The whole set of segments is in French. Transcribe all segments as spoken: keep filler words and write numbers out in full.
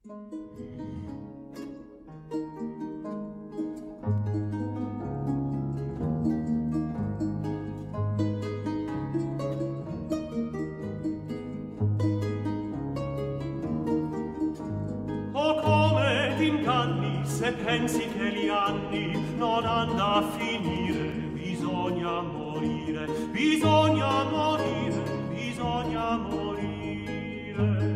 Se pensi che gli anni non hanno a finire, bisogna morire, bisogna morire, bisogna morire.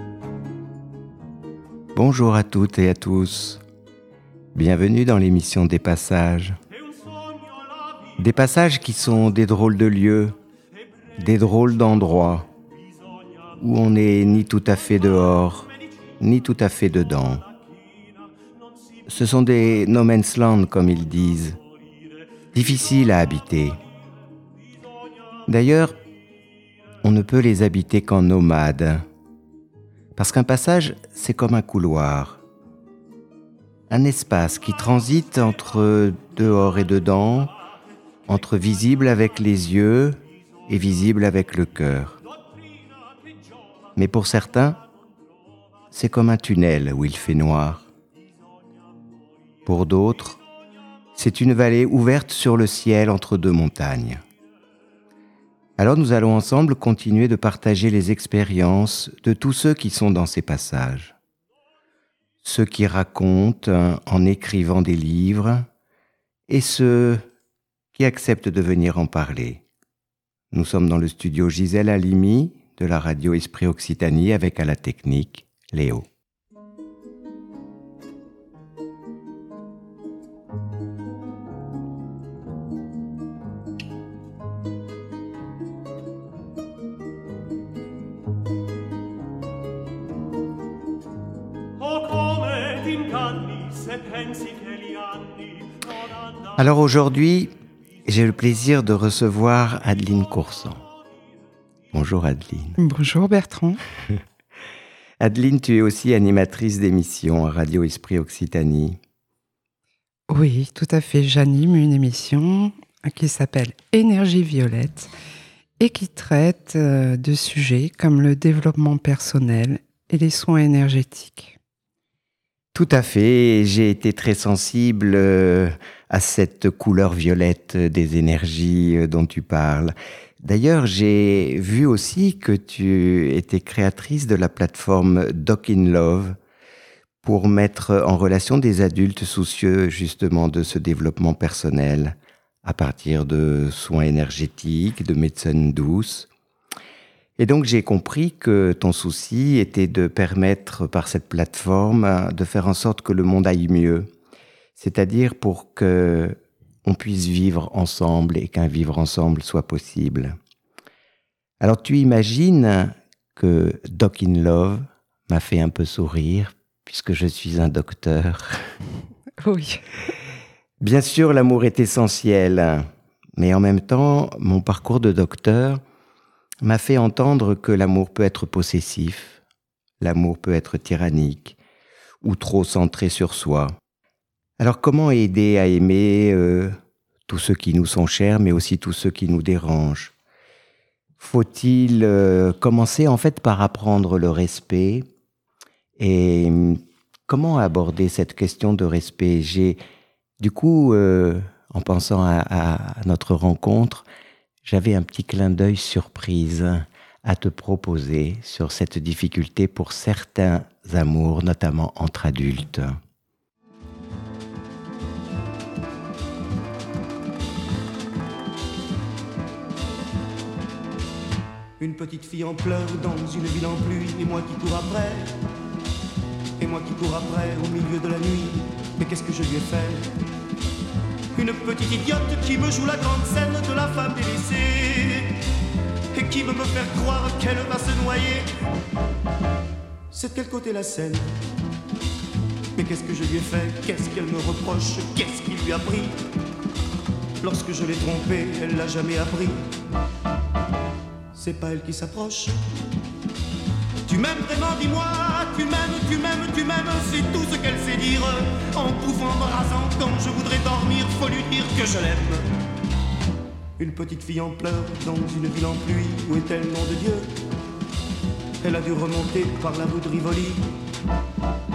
Bonjour à toutes et à tous. Bienvenue dans l'émission Des Passages. Des passages qui sont des drôles de lieux, des drôles d'endroits, où on n'est ni tout à fait dehors, ni tout à fait dedans. Ce sont des no man's land, comme ils disent, difficiles à habiter. D'ailleurs, on ne peut les habiter qu'en nomade, parce qu'un passage, c'est comme un couloir, un espace qui transite entre dehors et dedans, entre visible avec les yeux et visible avec le cœur. Mais pour certains, c'est comme un tunnel où il fait noir. Pour d'autres, c'est une vallée ouverte sur le ciel entre deux montagnes. Alors nous allons ensemble continuer de partager les expériences de tous ceux qui sont dans ces passages. Ceux qui racontent en écrivant des livres et ceux qui acceptent de venir en parler. Nous sommes dans le studio Gisèle Halimi de la radio Esprit Occitanie avec à la technique Léo. Alors aujourd'hui, j'ai le plaisir de recevoir Adeline Coursan. Bonjour Adeline. Bonjour Bertrand. Adeline, tu es aussi animatrice d'émission à Radio Esprit Occitanie. Oui, tout à fait. J'anime une émission qui s'appelle Énergie Violette et qui traite de sujets comme le développement personnel et les soins énergétiques. Tout à fait, j'ai été très sensible à cette couleur violette des énergies dont tu parles. D'ailleurs, j'ai vu aussi que tu étais créatrice de la plateforme Doc in Love pour mettre en relation des adultes soucieux justement de ce développement personnel à partir de soins énergétiques, de médecine douce. Et donc j'ai compris que ton souci était de permettre par cette plateforme de faire en sorte que le monde aille mieux, c'est-à-dire pour que on puisse vivre ensemble et qu'un vivre ensemble soit possible. Alors tu imagines que Doc in Love m'a fait un peu sourire puisque je suis un docteur. Oui. Bien sûr, l'amour est essentiel, mais en même temps, mon parcours de docteur m'a fait entendre que l'amour peut être possessif, l'amour peut être tyrannique ou trop centré sur soi. Alors comment aider à aimer euh, tous ceux qui nous sont chers, mais aussi tous ceux qui nous dérangent ? Faut-il euh, commencer en fait par apprendre le respect ? Et comment aborder cette question de respect ? J'ai, du coup, euh, en pensant à, à notre rencontre, j'avais un petit clin d'œil surprise à te proposer sur cette difficulté pour certains amours, notamment entre adultes. Une petite fille en pleurs dans une ville en pluie, et moi qui cours après, et moi qui cours après au milieu de la nuit. Mais qu'est-ce que je lui ai fait ? Une petite idiote qui me joue la grande scène de la femme délaissée et qui veut me faire croire qu'elle va se noyer. C'est de quel côté la scène ? Mais qu'est-ce que je lui ai fait ? Qu'est-ce qu'elle me reproche ? Qu'est-ce qui lui a pris ? Lorsque je l'ai trompée, elle l'a jamais appris. C'est pas elle qui s'approche. Tu m'aimes vraiment, dis-moi, tu m'aimes, tu m'aimes, tu m'aimes, c'est tout ce qu'elle sait dire. En bouffant, me rasant, quand je voudrais dormir, faut lui dire que je l'aime. Une petite fille en pleurs dans une ville en pluie, où est-elle, nom de Dieu ? Elle a dû remonter par la rue de Rivoli.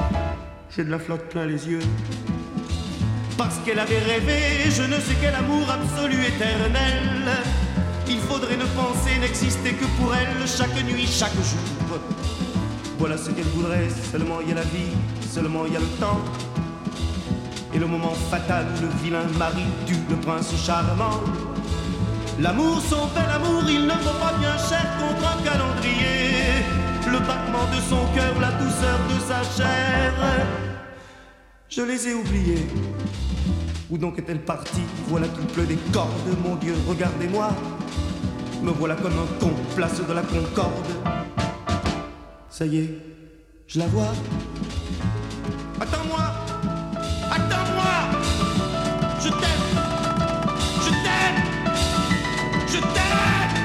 j'ai de la flotte plein les yeux. Parce qu'elle avait rêvé, je ne sais quel amour absolu éternel. Il faudrait ne penser n'exister que pour elle, chaque nuit, chaque jour. Voilà ce qu'elle voudrait, seulement il y a la vie, seulement il y a le temps. Et le moment fatal, le vilain mari tue le prince charmant. L'amour, son bel amour, il ne vaut pas bien cher contre un calendrier. Le battement de son cœur, la douceur de sa chair. Je les ai oubliés. Où donc est-elle partie? Voilà qu'il pleut des cordes, mon Dieu, regardez-moi. Me voilà comme un con, place de la Concorde. Ça y est, je la vois. Attends-moi, attends-moi. Je t'aime, je t'aime, je t'aime.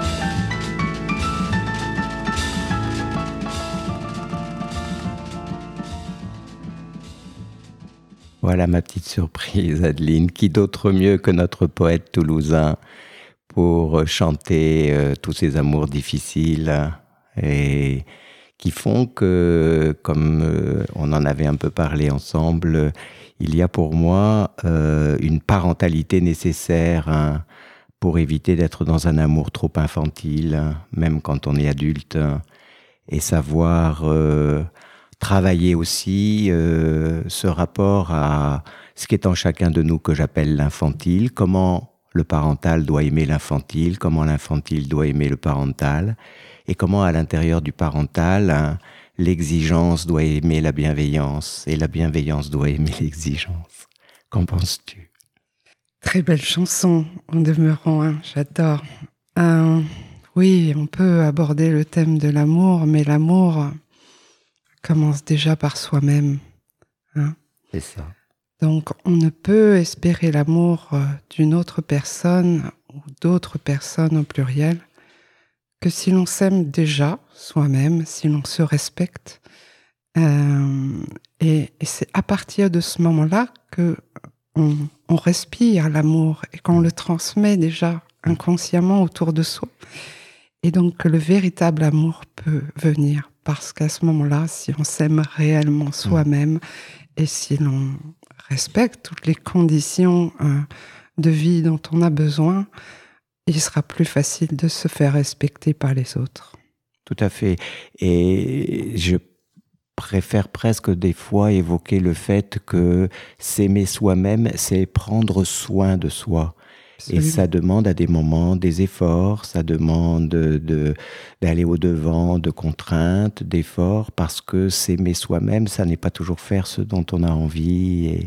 Voilà ma petite surprise, Adeline. Qui d'autre mieux que notre poète toulousain pour chanter euh, tous ces amours difficiles et qui font que, comme euh, on en avait un peu parlé ensemble, euh, il y a pour moi euh, une parentalité nécessaire hein, pour éviter d'être dans un amour trop infantile, hein, même quand on est adulte, hein, et savoir euh, travailler aussi euh, ce rapport à ce qui est en chacun de nous que j'appelle l'infantile, comment le parental doit aimer l'infantile, comment l'infantile doit aimer le parental, et comment à l'intérieur du parental, hein, l'exigence doit aimer la bienveillance, et la bienveillance doit aimer l'exigence. Qu'en penses-tu? Très belle chanson, en demeurant, hein, j'adore. Euh, oui, on peut aborder le thème de l'amour, mais l'amour commence déjà par soi-même. Hein. C'est ça. Donc, on ne peut espérer l'amour d'une autre personne ou d'autres personnes au pluriel que si l'on s'aime déjà soi-même, si l'on se respecte. Euh, et, et c'est à partir de ce moment-là que on, on respire l'amour et qu'on le transmet déjà inconsciemment autour de soi. Et donc, que le véritable amour peut venir parce qu'à ce moment-là, si on s'aime réellement soi-même et si l'on respecte toutes les conditions euh, de vie dont on a besoin, il sera plus facile de se faire respecter par les autres. Tout à fait. Et je préfère presque des fois évoquer le fait que s'aimer soi-même, c'est prendre soin de soi. Absolument. Et ça demande à des moments des efforts, ça demande de, d'aller au-devant de contraintes, d'efforts, parce que s'aimer soi-même, ça n'est pas toujours faire ce dont on a envie et,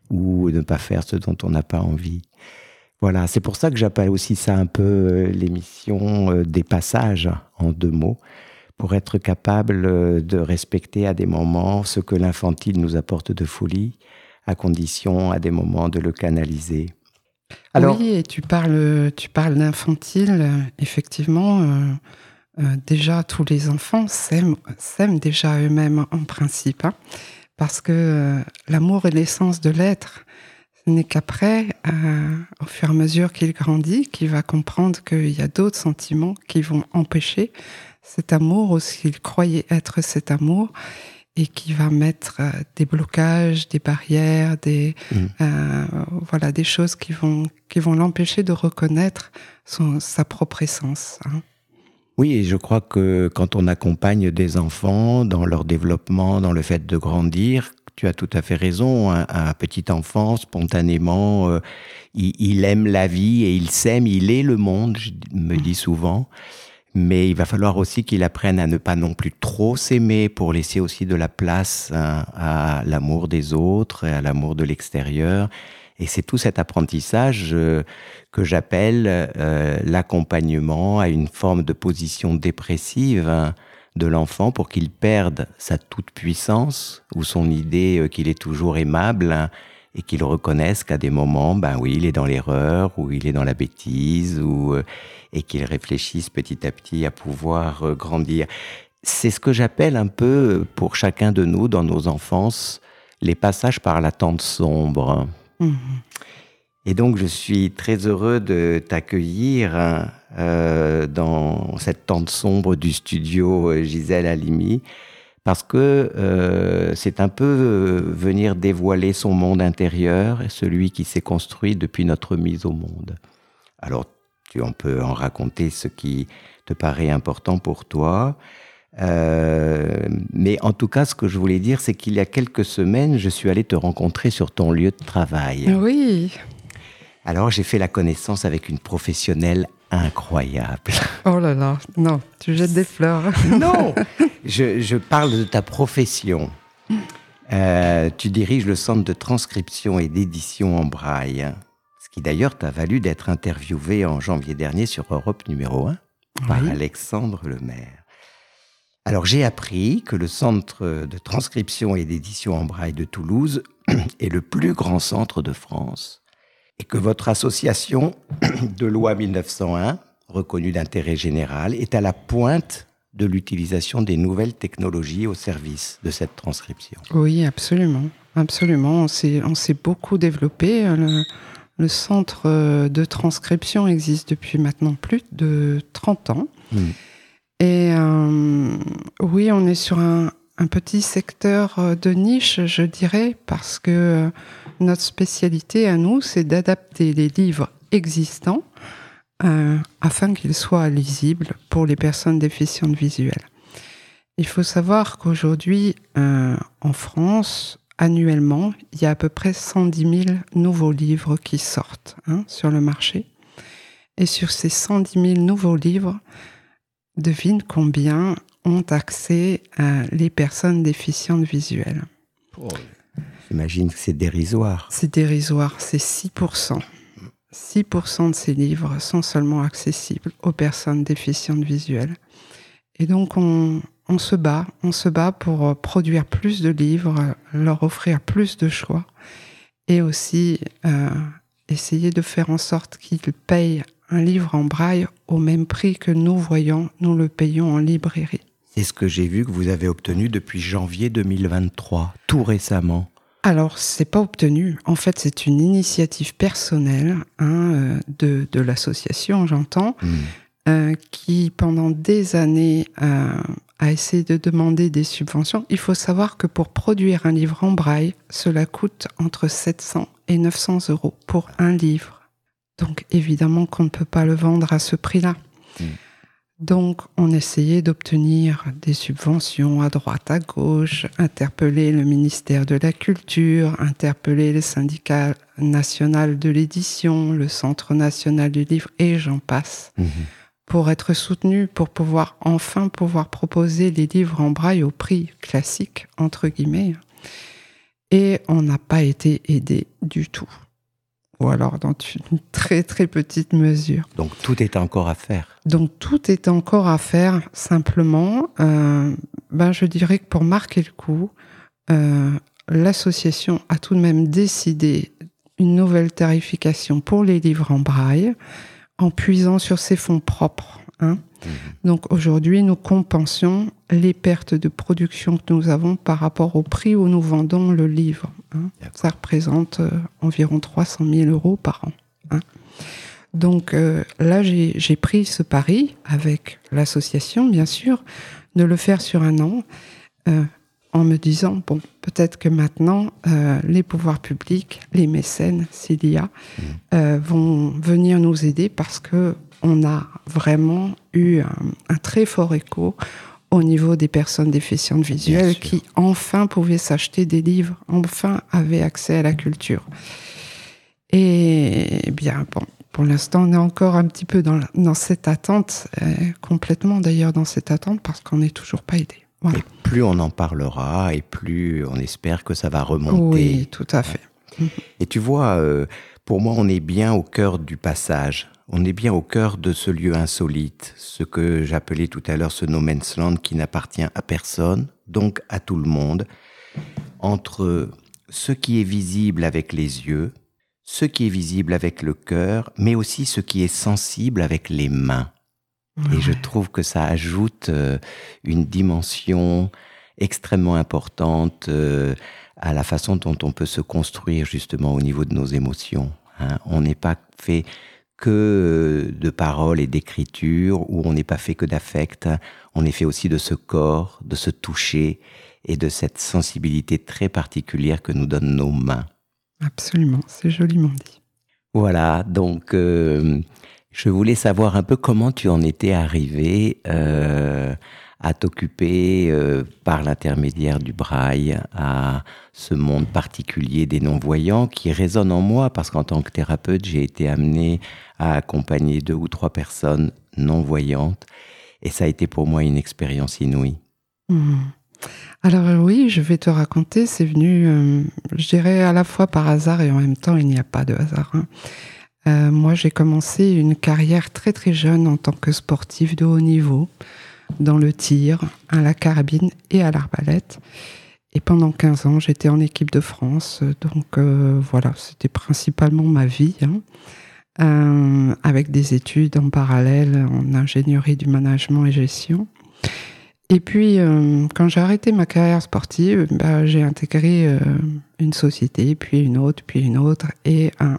ou ne pas faire ce dont on n'a pas envie. Voilà, c'est pour ça que j'appelle aussi ça un peu l'émission des passages en deux mots, pour être capable de respecter à des moments ce que l'infantile nous apporte de folie, à condition à des moments de le canaliser. Alors, oui, et tu parles, tu parles d'infantile, effectivement, euh, euh, déjà tous les enfants s'aiment, s'aiment déjà eux-mêmes en principe, hein, parce que euh, l'amour est l'essence de l'être. Ce n'est qu'après, euh, au fur et à mesure qu'il grandit, qu'il va comprendre qu'il y a d'autres sentiments qui vont empêcher cet amour, ou s'il croyait être cet amour, et qui va mettre euh, des blocages, des barrières, des mmh. euh, voilà des choses qui vont qui vont l'empêcher de reconnaître son, sa propre essence. Hein. Oui, et je crois que quand on accompagne des enfants dans leur développement, dans le fait de grandir, tu as tout à fait raison. Un, un petit enfant, spontanément, euh, il, il aime la vie et il s'aime. Il est le monde, je me dis souvent. Mais il va falloir aussi qu'il apprenne à ne pas non plus trop s'aimer pour laisser aussi de la place hein, à l'amour des autres et à l'amour de l'extérieur. Et c'est tout cet apprentissage euh, que j'appelle euh, l'accompagnement à une forme de position dépressive hein, de l'enfant pour qu'il perde sa toute-puissance ou son idée euh, qu'il est toujours aimable hein, et qu'il reconnaisse qu'à des moments, ben oui, il est dans l'erreur ou il est dans la bêtise ou... Euh, et qu'il réfléchisse petit à petit à pouvoir euh, grandir. C'est ce que j'appelle un peu, pour chacun de nous, dans nos enfances, les passages par la tente sombre. Mmh. Et donc, je suis très heureux de t'accueillir hein, euh, dans cette tente sombre du studio Gisèle Halimi, parce que euh, c'est un peu euh, venir dévoiler son monde intérieur, celui qui s'est construit depuis notre mise au monde. Alors, tu en peux en raconter ce qui te paraît important pour toi. Euh, mais en tout cas, ce que je voulais dire, c'est qu'il y a quelques semaines, je suis allé te rencontrer sur ton lieu de travail. Oui. Alors, j'ai fait la connaissance avec une professionnelle incroyable. Oh là là, non, tu jettes des fleurs. Non, je, je parle de ta profession. Euh, tu diriges le centre de transcription et d'édition en braille, ce qui d'ailleurs t'a valu d'être interviewé en janvier dernier sur Europe numéro un par Oui. Alexandre Lemaire. Alors, j'ai appris que le centre de transcription et d'édition en braille de Toulouse est le plus grand centre de France et que votre association de loi mille neuf cent un, reconnue d'intérêt général, est à la pointe de l'utilisation des nouvelles technologies au service de cette transcription. Oui, absolument. Absolument. On s'est, on s'est beaucoup développé. Le, le centre de transcription existe depuis maintenant plus de trente ans. Mmh. Et euh, oui, on est sur un, un petit secteur de niche, je dirais, parce que notre spécialité à nous, c'est d'adapter les livres existants euh, afin qu'ils soient lisibles pour les personnes déficientes visuelles. Il faut savoir qu'aujourd'hui, euh, en France, annuellement, il y a à peu près cent dix mille nouveaux livres qui sortent hein, sur le marché. Et sur ces cent dix mille nouveaux livres, devine combien ont accès à les personnes déficientes visuelles. Oh, j'imagine que c'est dérisoire. C'est dérisoire, c'est six pour cent. six pour cent de ces livres sont seulement accessibles aux personnes déficientes visuelles. Et donc, on, on se bat, on se bat pour produire plus de livres, leur offrir plus de choix et aussi euh, essayer de faire en sorte qu'ils payent un livre en braille au même prix que nous voyons, nous le payons en librairie. C'est ce que j'ai vu que vous avez obtenu depuis janvier deux mille vingt-trois, tout récemment. Alors, c'est pas obtenu. En fait, c'est une initiative personnelle hein, de, de l'association, j'entends, mmh. euh, qui, pendant des années, euh, a essayé de demander des subventions. Il faut savoir que pour produire un livre en braille, cela coûte entre sept cents et neuf cents euros pour un livre. Donc, évidemment qu'on ne peut pas le vendre à ce prix-là. Mmh. Donc, on essayait d'obtenir des subventions à droite, à gauche, interpeller le ministère de la Culture, interpeller le syndicat national de l'édition, le Centre national du livre, et j'en passe, mmh. pour être soutenu, pour pouvoir enfin pouvoir proposer les livres en braille au prix classique, entre guillemets. Et on n'a pas été aidé du tout. Ou alors dans une très très petite mesure. Donc tout est encore à faire. Donc tout est encore à faire, simplement, euh, ben je dirais que pour marquer le coup, euh, l'association a tout de même décidé une nouvelle tarification pour les livres en braille, en puisant sur ses fonds propres. Hein. Mmh. Donc aujourd'hui, nous compensions les pertes de production que nous avons par rapport au prix où nous vendons le livre. Hein. Ça représente euh, environ trois cent mille euros par an. Hein. Donc euh, là, j'ai, j'ai pris ce pari avec l'association, bien sûr, de le faire sur un an, euh, en me disant, bon, peut-être que maintenant, euh, les pouvoirs publics, les mécènes, s'il y a, mmh. euh, vont venir nous aider parce que on a vraiment eu un, un très fort écho au niveau des personnes déficientes visuelles qui enfin pouvaient s'acheter des livres, enfin avaient accès à la culture. Et bien, bon, pour l'instant, on est encore un petit peu dans, dans cette attente, euh, complètement d'ailleurs dans cette attente, parce qu'on n'est toujours pas aidé. Voilà. Et plus on en parlera, et plus on espère que ça va remonter. Oui, tout à fait. Et tu vois, euh, pour moi, on est bien au cœur du passage. On est bien au cœur de ce lieu insolite, ce que j'appelais tout à l'heure ce no man's land qui n'appartient à personne, donc à tout le monde, entre ce qui est visible avec les yeux, ce qui est visible avec le cœur, mais aussi ce qui est sensible avec les mains. Ouais. Et je trouve que ça ajoute euh, une dimension extrêmement importante euh, à la façon dont on peut se construire justement au niveau de nos émotions. Hein. On n'est pas fait que de paroles et d'écriture, où on n'est pas fait que d'affect, on est fait aussi de ce corps, de ce toucher et de cette sensibilité très particulière que nous donnent nos mains. Absolument, c'est joliment dit. Voilà, donc euh, je voulais savoir un peu comment tu en étais arrivé euh, à t'occuper euh, par l'intermédiaire du braille à ce monde particulier des non-voyants qui résonne en moi, parce qu'en tant que thérapeute, j'ai été amené à accompagner deux ou trois personnes non-voyantes et ça a été pour moi une expérience inouïe. Mmh. Alors oui, je vais te raconter, c'est venu, euh, je dirais à la fois par hasard et en même temps, il n'y a pas de hasard. Hein. Euh, moi, j'ai commencé une carrière très très jeune en tant que sportive de haut niveau, dans le tir, à la carabine et à l'arbalète. Et pendant quinze ans, j'étais en équipe de France. Donc euh, voilà, c'était principalement ma vie, hein, euh, avec des études en parallèle en ingénierie du management et gestion. Et puis, euh, quand j'ai arrêté ma carrière sportive, bah, j'ai intégré euh, une société, puis une autre, puis une autre. Et euh,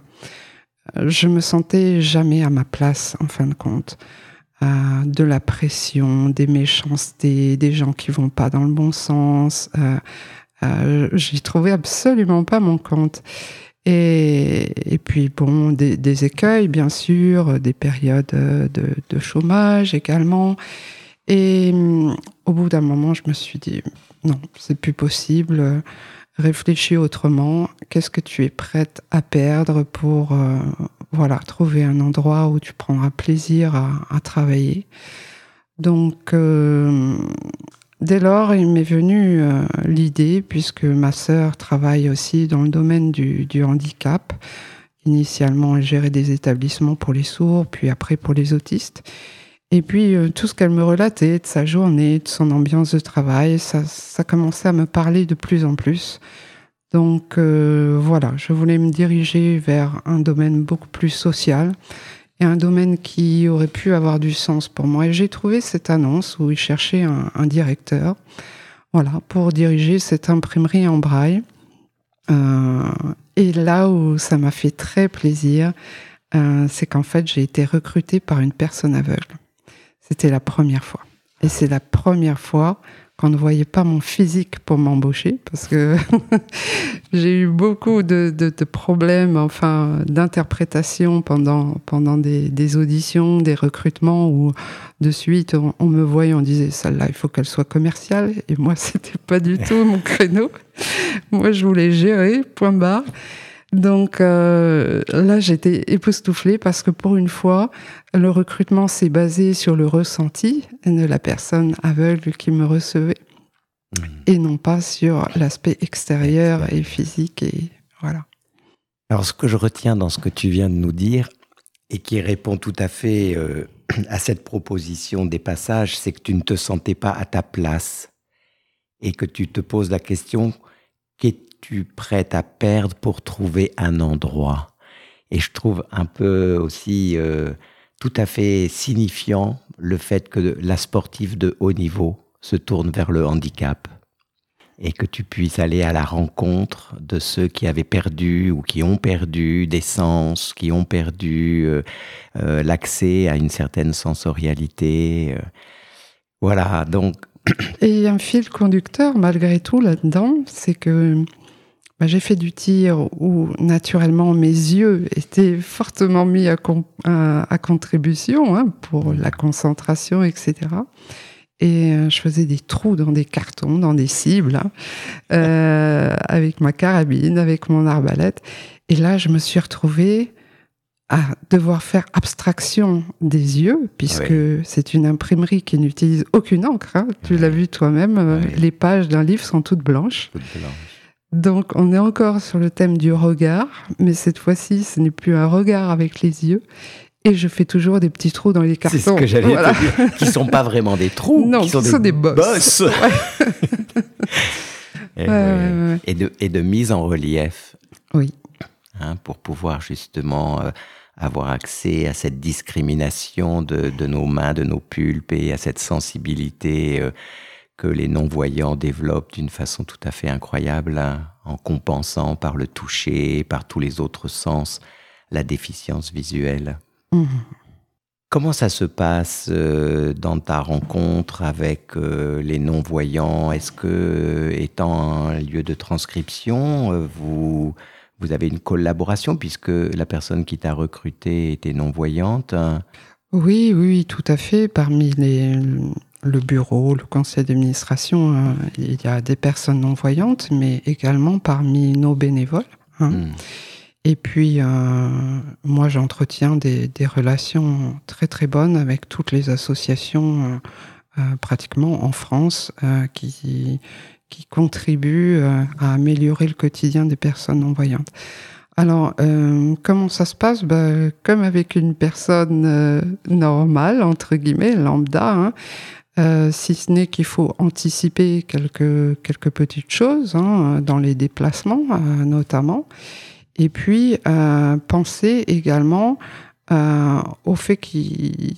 je me sentais jamais à ma place, en fin de compte. Euh, de la pression, des méchancetés, des gens qui vont pas dans le bon sens. Euh, euh, j'y trouvais absolument pas mon compte. Et, et puis, bon, des, des écueils, bien sûr, des périodes de, de chômage également. Et euh, au bout d'un moment, je me suis dit, non, c'est plus possible. Réfléchis autrement. Qu'est-ce que tu es prête à perdre pour euh, voilà, trouver un endroit où tu prendras plaisir à, à travailler. Donc, euh, dès lors, il m'est venu euh, l'idée, puisque ma sœur travaille aussi dans le domaine du, du handicap. Initialement, elle gérait des établissements pour les sourds, puis après pour les autistes. Et puis, euh, tout ce qu'elle me relatait de sa journée, de son ambiance de travail, ça, ça commençait à me parler de plus en plus. Donc euh, voilà, je voulais me diriger vers un domaine beaucoup plus social et un domaine qui aurait pu avoir du sens pour moi. Et j'ai trouvé cette annonce où ils cherchaient un, un directeur, voilà, pour diriger cette imprimerie en braille. Euh, et là où ça m'a fait très plaisir, euh, c'est qu'en fait, j'ai été recrutée par une personne aveugle. C'était la première fois. Et c'est la première fois qu'on ne voyait pas mon physique pour m'embaucher, parce que j'ai eu beaucoup de, de, de problèmes, enfin, d'interprétation pendant, pendant des, des auditions, des recrutements, où de suite, on, on me voyait, on disait, celle-là, il faut qu'elle soit commerciale, et moi, c'était pas du tout mon créneau. Moi, je voulais gérer, point barre. Donc euh, là, j'étais époustouflée parce que pour une fois, le recrutement s'est basé sur le ressenti de la personne aveugle qui me recevait mmh. et non pas sur l'aspect extérieur et physique. Et voilà. Alors, ce que je retiens dans ce que tu viens de nous dire et qui répond tout à fait euh, à cette proposition des passages, c'est que tu ne te sentais pas à ta place et que tu te poses la question qu'est tu prête à perdre pour trouver un endroit. Et je trouve un peu aussi euh, tout à fait signifiant le fait que la sportive de haut niveau se tourne vers le handicap et que tu puisses aller à la rencontre de ceux qui avaient perdu ou qui ont perdu des sens, qui ont perdu euh, euh, l'accès à une certaine sensorialité. Euh, voilà, donc... Et un fil conducteur, malgré tout, là-dedans, c'est que bah, j'ai fait du tir où, naturellement, mes yeux étaient fortement mis à, com- à, à contribution hein, pour la concentration, et cetera. Et euh, je faisais des trous dans des cartons, dans des cibles, hein, euh, avec ma carabine, avec mon arbalète. Et là, je me suis retrouvée à devoir faire abstraction des yeux, puisque oui. c'est une imprimerie qui n'utilise aucune encre. Hein. Tu oui. l'as vu toi-même, oui. les pages d'un livre sont toutes blanches. Toutes blanches. Donc, on est encore sur le thème du regard, mais cette fois-ci, ce n'est plus un regard avec les yeux. Et je fais toujours des petits trous dans les cartons. C'est ce que j'allais voilà. te dire, qui ne sont pas vraiment des trous, non, qui sont, qui des, sont des bosses. bosses. Ouais. et, ouais, ouais, ouais. et, de, et de mise en relief. Oui. Hein, pour pouvoir justement euh, avoir accès à cette discrimination de, de nos mains, de nos pulpes, et à cette sensibilité euh, que les non-voyants développent d'une façon tout à fait incroyable, hein, en compensant par le toucher, par tous les autres sens, la déficience visuelle. Mmh. Comment ça se passe euh, dans ta rencontre avec euh, les non-voyants? Est-ce que, euh, étant un lieu de transcription, euh, vous, vous avez une collaboration puisque la personne qui t'a recruté était non-voyante? Oui, oui, tout à fait. Parmi les, le bureau, le conseil d'administration, euh, il y a des personnes non-voyantes, mais également parmi nos bénévoles. Hein. Hmm. Et puis, euh, moi, j'entretiens des, des relations très, très bonnes avec toutes les associations, euh, euh, pratiquement en France, euh, qui, qui contribuent euh, à améliorer le quotidien des personnes non-voyantes. Alors, euh, comment ça se passe? Ben, comme avec une personne euh, normale, entre guillemets, lambda, hein, euh, si ce n'est qu'il faut anticiper quelques, quelques petites choses, hein, dans les déplacements, euh, notamment. Et puis, euh, penser également euh, au fait qu'il,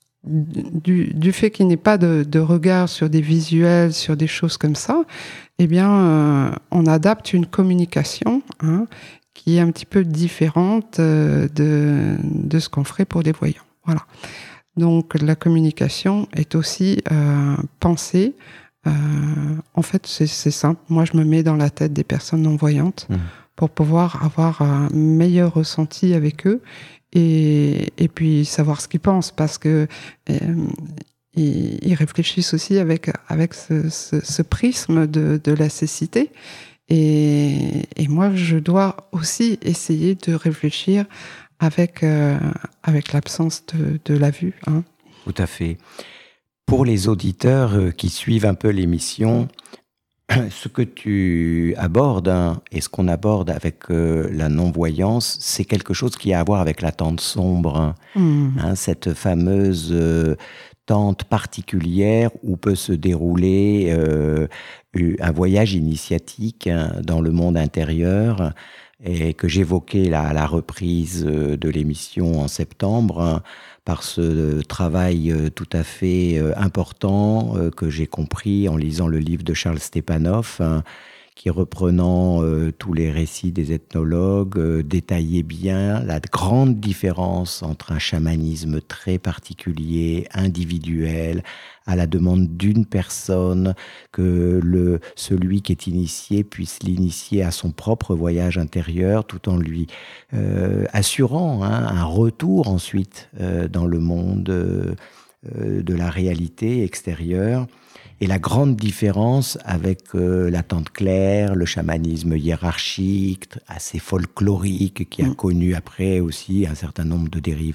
du, du fait qu'il n'y ait pas de, de regard sur des visuels, sur des choses comme ça, eh bien, euh, on adapte une communication, hein, qui est un petit peu différente euh, de, de ce qu'on ferait pour des voyants. Voilà. Donc, la communication est aussi euh, pensée. Euh, en fait, c'est, c'est simple. Moi, je me mets dans la tête des personnes non-voyantes. Mmh. Pour pouvoir avoir un meilleur ressenti avec eux et, et puis savoir ce qu'ils pensent, parce que euh, ils, ils réfléchissent aussi avec, avec ce, ce, ce prisme de, de la cécité. Et, et moi, je dois aussi essayer de réfléchir avec, euh, avec l'absence de, de la vue. Hein. Tout à fait. Pour les auditeurs qui suivent un peu l'émission, ce que tu abordes, hein, et ce qu'on aborde avec euh, la non-voyance, c'est quelque chose qui a à voir avec la tente sombre. Hein, mmh. hein, cette fameuse euh, tente particulière où peut se dérouler euh, un voyage initiatique, hein, dans le monde intérieur, et que j'évoquais là, à la reprise de l'émission en septembre, hein, par ce travail tout à fait important que j'ai compris en lisant le livre de Charles Stepanov, hein, qui, reprenant euh, tous les récits des ethnologues, euh, détaillait bien la grande différence entre un chamanisme très particulier, individuel, à la demande d'une personne, que le, celui qui est initié puisse l'initier à son propre voyage intérieur, tout en lui euh, assurant, hein, un retour ensuite euh, dans le monde euh, de la réalité extérieure. Et la grande différence avec euh, la tente claire, le chamanisme hiérarchique, assez folklorique, qui a mmh. connu après aussi un certain nombre de dérives.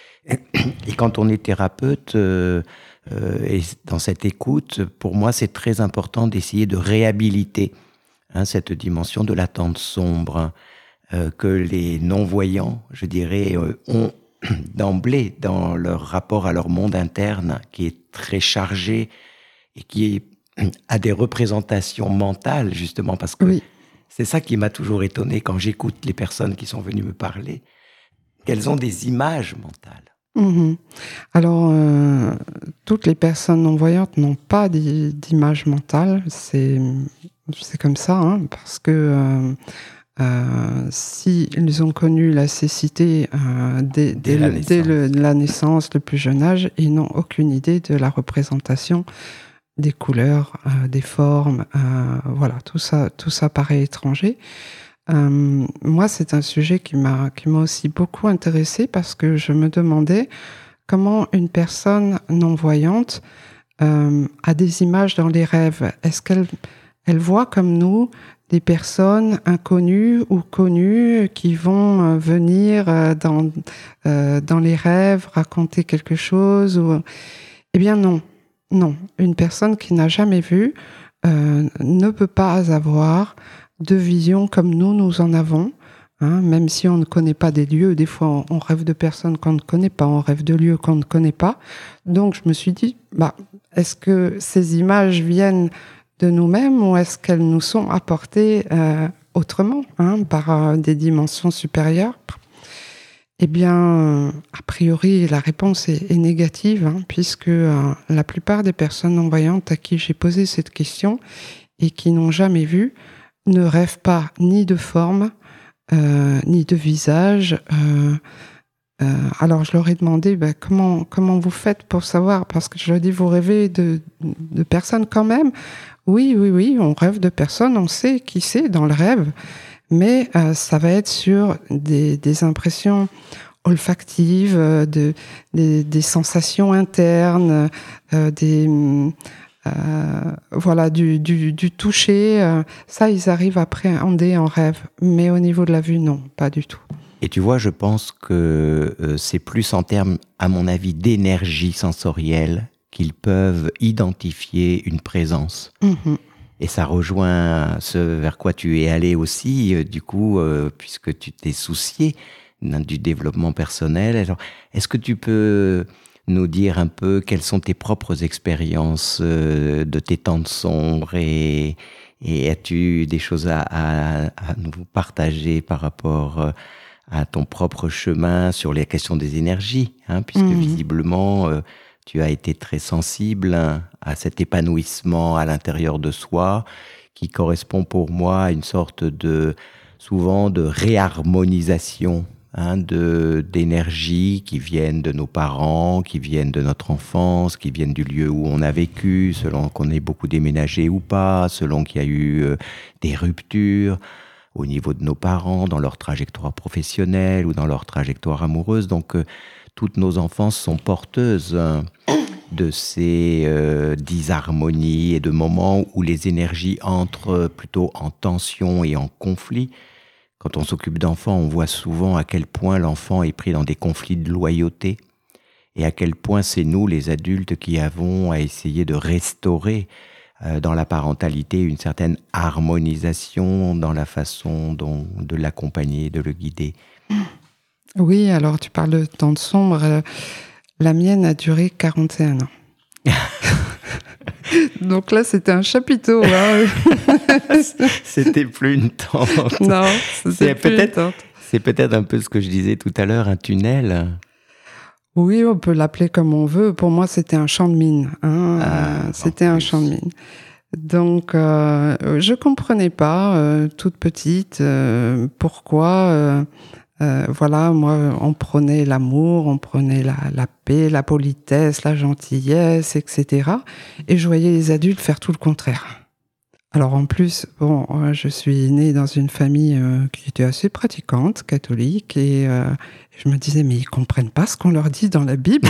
Et quand on est thérapeute, euh, euh, et dans cette écoute, pour moi, c'est très important d'essayer de réhabiliter, hein, cette dimension de la tente sombre, euh, que les non-voyants, je dirais, euh, ont d'emblée dans leur rapport à leur monde interne, qui est très chargé, et qui a des représentations mentales, justement, parce que oui. c'est ça qui m'a toujours étonné quand j'écoute les personnes qui sont venues me parler, qu'elles ont des images mentales. Mmh. Alors, euh, toutes les personnes non-voyantes n'ont pas d'image mentale, c'est, c'est comme ça, hein, parce que euh, euh, s'ils ont connu la cécité euh, dès, dès, dès, la, le, dès le, la naissance, le plus jeune âge, ils n'ont aucune idée de la représentation des couleurs, euh, des formes, euh, voilà, tout ça, tout ça paraît étranger. Euh, moi, c'est un sujet qui m'a, qui m'a aussi beaucoup intéressée parce que je me demandais comment une personne non-voyante euh, a des images dans les rêves. Est-ce qu'elle elle voit comme nous des personnes inconnues ou connues qui vont euh, venir euh, dans, euh, dans les rêves raconter quelque chose ou... Eh bien non. Non, une personne qui n'a jamais vu euh, ne peut pas avoir de vision comme nous, nous en avons. Hein, même si on ne connaît pas des lieux, des fois on, on rêve de personnes qu'on ne connaît pas, on rêve de lieux qu'on ne connaît pas. Donc je me suis dit, bah, est-ce que ces images viennent de nous-mêmes ou est-ce qu'elles nous sont apportées euh, autrement, hein, par euh, des dimensions supérieures ? Eh bien, a priori, la réponse est, est négative, hein, puisque euh, la plupart des personnes non-voyantes à qui j'ai posé cette question et qui n'ont jamais vu ne rêvent pas ni de forme, euh, ni de visage. Euh, Euh, alors je leur ai demandé bah, comment, comment vous faites pour savoir, parce que je leur ai dit, vous rêvez de, de personnes quand même? Oui, oui, oui, on rêve de personnes, on sait qui c'est dans le rêve, mais euh, ça va être sur des, des impressions olfactives, euh, de, des, des sensations internes, euh, des... Euh, voilà, du, du, du toucher, euh, ça ils arrivent à appréhender en rêve, mais au niveau de la vue, non, pas du tout. Et tu vois, je pense que euh, c'est plus en termes, à mon avis, d'énergie sensorielle qu'ils peuvent identifier une présence. Mmh. Et ça rejoint ce vers quoi tu es allé aussi, euh, du coup, euh, puisque tu t'es soucié du développement personnel. Alors, est-ce que tu peux nous dire un peu quelles sont tes propres expériences euh, de tes temps de sombre et, et as-tu des choses à, à, à nous partager par rapport euh, à ton propre chemin sur les questions des énergies, hein, puisque mmh. visiblement euh, tu as été très sensible hein, à cet épanouissement à l'intérieur de soi qui correspond pour moi à une sorte de, souvent de réharmonisation Hein, de, d'énergie qui viennent de nos parents, qui viennent de notre enfance, qui viennent du lieu où on a vécu, selon qu'on ait beaucoup déménagé ou pas, selon qu'il y a eu euh, des ruptures au niveau de nos parents, dans leur trajectoire professionnelle ou dans leur trajectoire amoureuse. Donc, euh, toutes nos enfances sont porteuses hein, de ces euh, disharmonies et de moments où les énergies entrent plutôt en tension et en conflit. Quand on s'occupe d'enfants, on voit souvent à quel point l'enfant est pris dans des conflits de loyauté et à quel point c'est nous, les adultes, qui avons à essayer de restaurer euh, dans la parentalité une certaine harmonisation dans la façon dont, de l'accompagner, de le guider. Oui, alors tu parles de temps de sombre. La mienne a duré quarante et un ans. Donc là, c'était un chapiteau. Hein. C'était plus une tente. Non, c'était c'est plus peut-être, une tente. C'est peut-être un peu ce que je disais tout à l'heure, un tunnel. Oui, on peut l'appeler comme on veut. Pour moi, c'était un champ de mine. Hein. Ah, c'était un champ de mine. Donc, euh, je comprenais pas, euh, toute petite, euh, pourquoi... Euh, Euh, voilà, moi, on prenait l'amour, on prenait la, la paix, la politesse, la gentillesse, et cetera. Et je voyais les adultes faire tout le contraire. Alors en plus, bon, je suis née dans une famille euh, qui était assez pratiquante, catholique, et euh, je me disais, mais ils comprennent pas ce qu'on leur dit dans la Bible.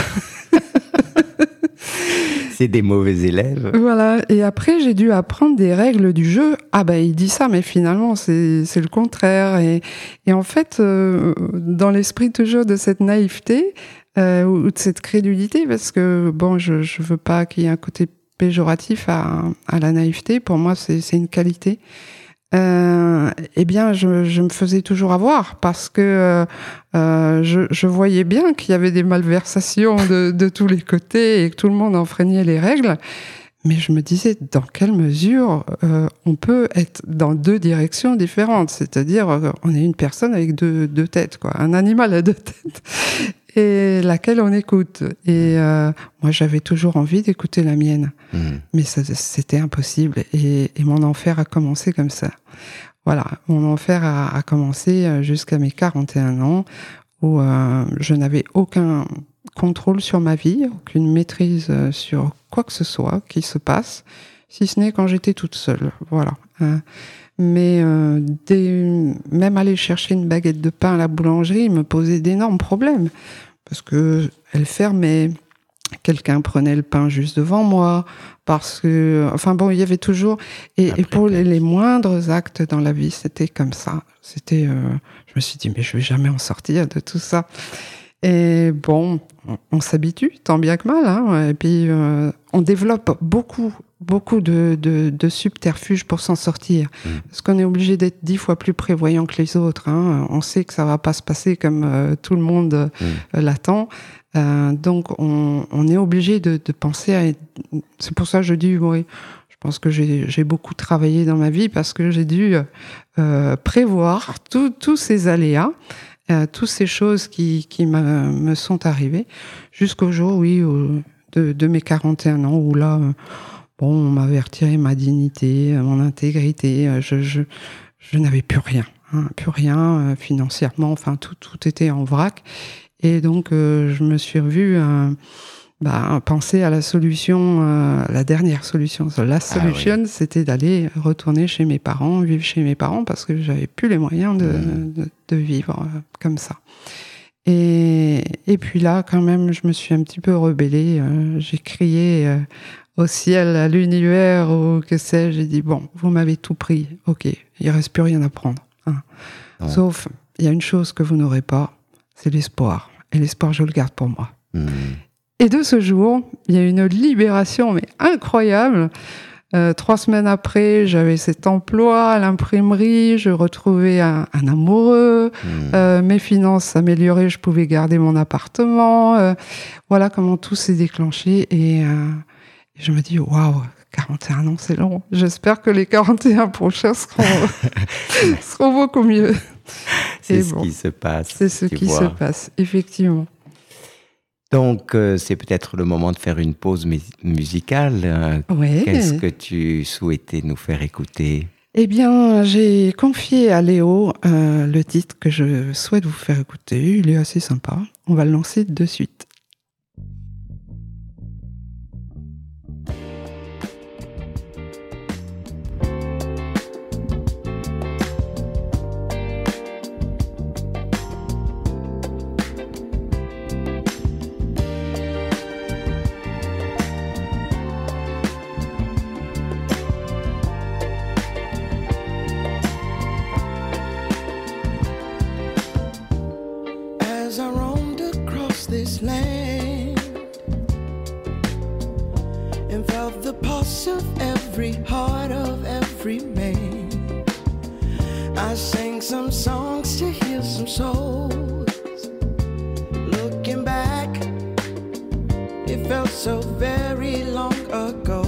C'est des mauvais élèves. Voilà, et après j'ai dû apprendre des règles du jeu. Ah ben il dit ça, mais finalement c'est, c'est le contraire. Et, et en fait, euh, dans l'esprit toujours de cette naïveté, euh, ou de cette crédulité, parce que bon, je je veux pas qu'il y ait un côté péjoratif à, à la naïveté, pour moi c'est, c'est une qualité. Euh, eh bien, je, je me faisais toujours avoir parce que euh, je, je voyais bien qu'il y avait des malversations de, de tous les côtés et que tout le monde enfreignait les règles. Mais je me disais, dans quelle mesure euh, on peut être dans deux directions différentes? C'est-à-dire, euh, on est une personne avec deux, deux têtes, quoi, un animal à deux têtes, et laquelle on écoute. Et euh, moi, j'avais toujours envie d'écouter la mienne, mmh. mais ça, c'était impossible. Et, et mon enfer a commencé comme ça. Voilà, mon enfer a, a commencé jusqu'à mes quarante et un ans, où euh, je n'avais aucun contrôle sur ma vie, aucune maîtrise sur quoi que ce soit qui se passe, si ce n'est quand j'étais toute seule. Voilà. Hein. Mais euh, des, même aller chercher une baguette de pain à la boulangerie me posait d'énormes problèmes, parce que elle fermait, quelqu'un prenait le pain juste devant moi, parce que, enfin bon, il y avait toujours, et, et pour les, les moindres actes dans la vie, c'était comme ça. C'était, euh, je me suis dit, mais je vais jamais en sortir de tout ça. Et bon, on, on s'habitue, tant bien que mal, hein. Et puis euh, on développe beaucoup, beaucoup de, de, de subterfuges pour s'en sortir, mmh. parce qu'on est obligé d'être dix fois plus prévoyant que les autres. Hein. On sait que ça va pas se passer comme euh, tout le monde mmh. euh, l'attend. Euh, donc on, on est obligé de, de penser à... C'est pour ça que je dis, oui, je pense que j'ai, j'ai beaucoup travaillé dans ma vie, parce que j'ai dû euh, prévoir tous ces aléas, euh, toutes ces choses qui, qui me sont arrivées, jusqu'au jour, oui, au, de, de mes quarante et un ans, où là, euh, bon, on m'avait retiré ma dignité, mon intégrité, je... je je n'avais plus rien, hein, plus rien euh, financièrement, enfin tout, tout était en vrac. Et donc, euh, je me suis revue euh, bah, penser à la solution, euh, la dernière solution. La solution, ah, oui. c'était d'aller retourner chez mes parents, vivre chez mes parents, parce que j'avais plus les moyens de, mmh. de, de vivre euh, comme ça. Et, et puis là, quand même, je me suis un petit peu rebellée. Euh, j'ai crié euh, au ciel, à l'univers, ou que sais-je. J'ai dit, bon, vous m'avez tout pris. OK, il reste plus rien à prendre. Hein. Sauf, il y a une chose que vous n'aurez pas, c'est l'espoir. Et l'espoir, je le garde pour moi. Mmh. Et de ce jour, il y a une libération mais incroyable. Euh, trois semaines après, j'avais cet emploi à l'imprimerie, je retrouvais un, un amoureux, mmh. euh, mes finances s'amélioraient, je pouvais garder mon appartement. Euh, voilà comment tout s'est déclenché. Et, euh, et je me dis, waouh, quarante et un ans, c'est long. J'espère que les quarante et un prochains seront, seront beaucoup mieux. C'est et ce bon, qui se passe. C'est ce qui vois. se passe, effectivement. Donc, euh, c'est peut-être le moment de faire une pause mu- musicale. Euh, ouais. Qu'est-ce que tu souhaitais nous faire écouter ? Eh bien, j'ai confié à Léo euh, le titre que je souhaite vous faire écouter. Il est assez sympa. On va le lancer de suite. This land and felt the pulse of every heart of every man. I sang some songs to heal some souls. Looking back, it felt so very long ago.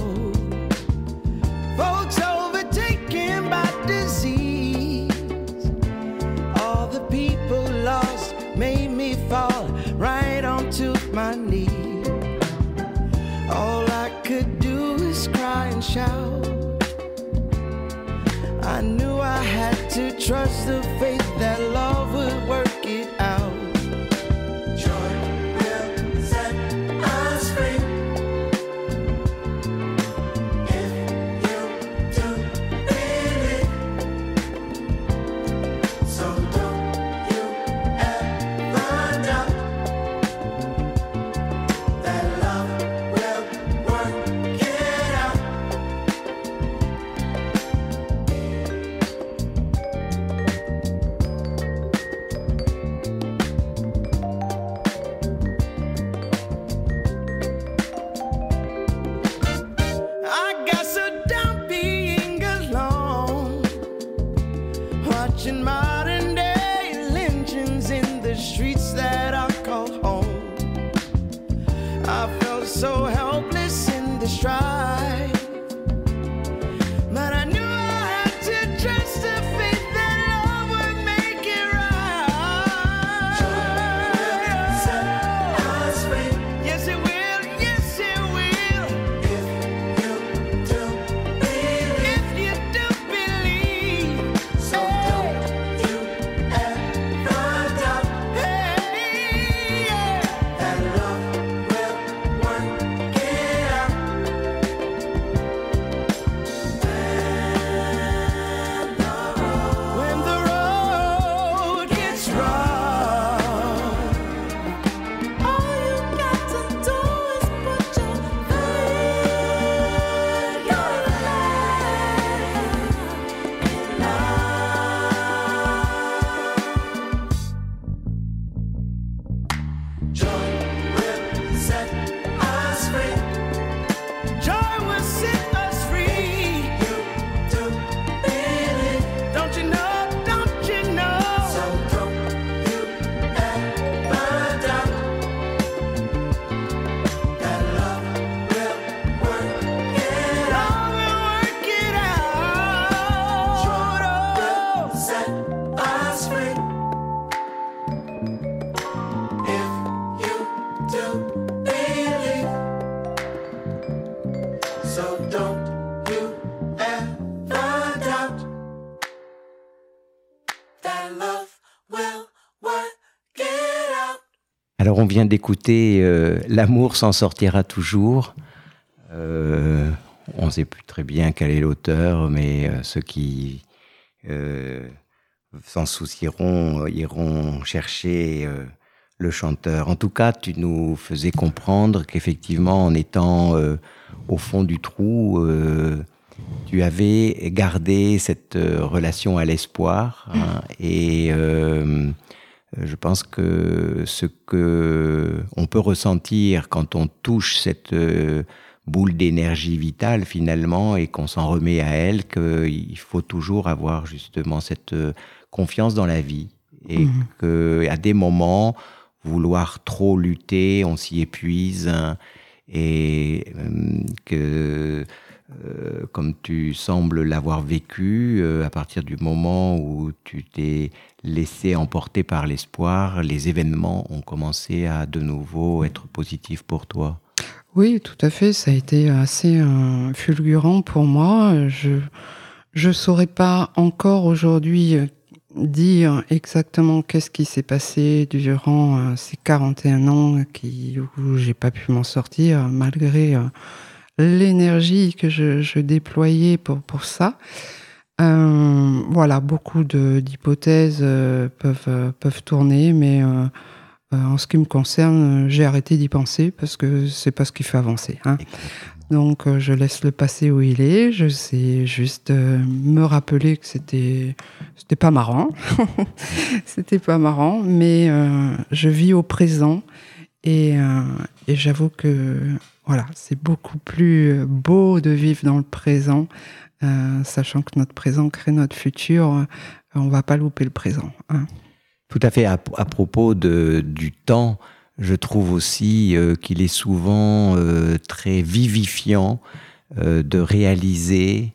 Folks overtaken by disease, all the people lost made me fall right onto my knees. All I could do is cry and shout. I knew I had to trust the faith that love would work it out. Joy will set us free if you do believe. So don't you ever doubt. Watching modern day lynchings in the streets that I call home. I felt so helpless in the strife, but I knew I had to trust the faith that love would make it right. Joy will set us free. Yes it will, yes it will. If you do believe, if you do believe. So don't you that love will work it out. Alors on vient d'écouter euh, L'amour s'en sortira toujours. Euh, on ne sait plus très bien quel est l'auteur, mais euh, ceux qui euh, s'en soucieront iront chercher euh, le chanteur. En tout cas, tu nous faisais comprendre qu'effectivement, en étant euh, au fond du trou, euh, tu avais gardé cette euh, relation à l'espoir. Hein, et euh, je pense que ce que on peut ressentir quand on touche cette euh, boule d'énergie vitale finalement et qu'on s'en remet à elle, qu'il faut toujours avoir justement cette euh, confiance dans la vie et mmh. qu'à des moments, vouloir trop lutter, on s'y épuise hein, et euh, que euh, comme tu sembles l'avoir vécu, euh, à partir du moment où tu t'es laissé emporter par l'espoir, les événements ont commencé à de nouveau être positifs pour toi. Oui, tout à fait. Ça a été assez euh, fulgurant pour moi. Je je saurais pas encore aujourd'hui dire exactement qu'est-ce qui s'est passé durant euh, ces quarante et un ans qui, où j'ai pas pu m'en sortir malgré euh, l'énergie que je, je déployais pour, pour ça. Euh, voilà, beaucoup de, d'hypothèses euh, peuvent, euh, peuvent tourner, mais euh, euh, en ce qui me concerne, j'ai arrêté d'y penser parce que c'est pas ce qui fait avancer. Hein. Donc euh, je laisse le passé où il est, je sais juste euh, me rappeler que c'était, c'était pas marrant, c'était pas marrant, mais euh, je vis au présent et, euh, et j'avoue que voilà, c'est beaucoup plus beau de vivre dans le présent, euh, sachant que notre présent crée notre futur, euh, on va pas louper le présent. Hein. Tout à fait, à, à propos de, du temps, je trouve aussi euh, qu'il est souvent euh, très vivifiant euh, de réaliser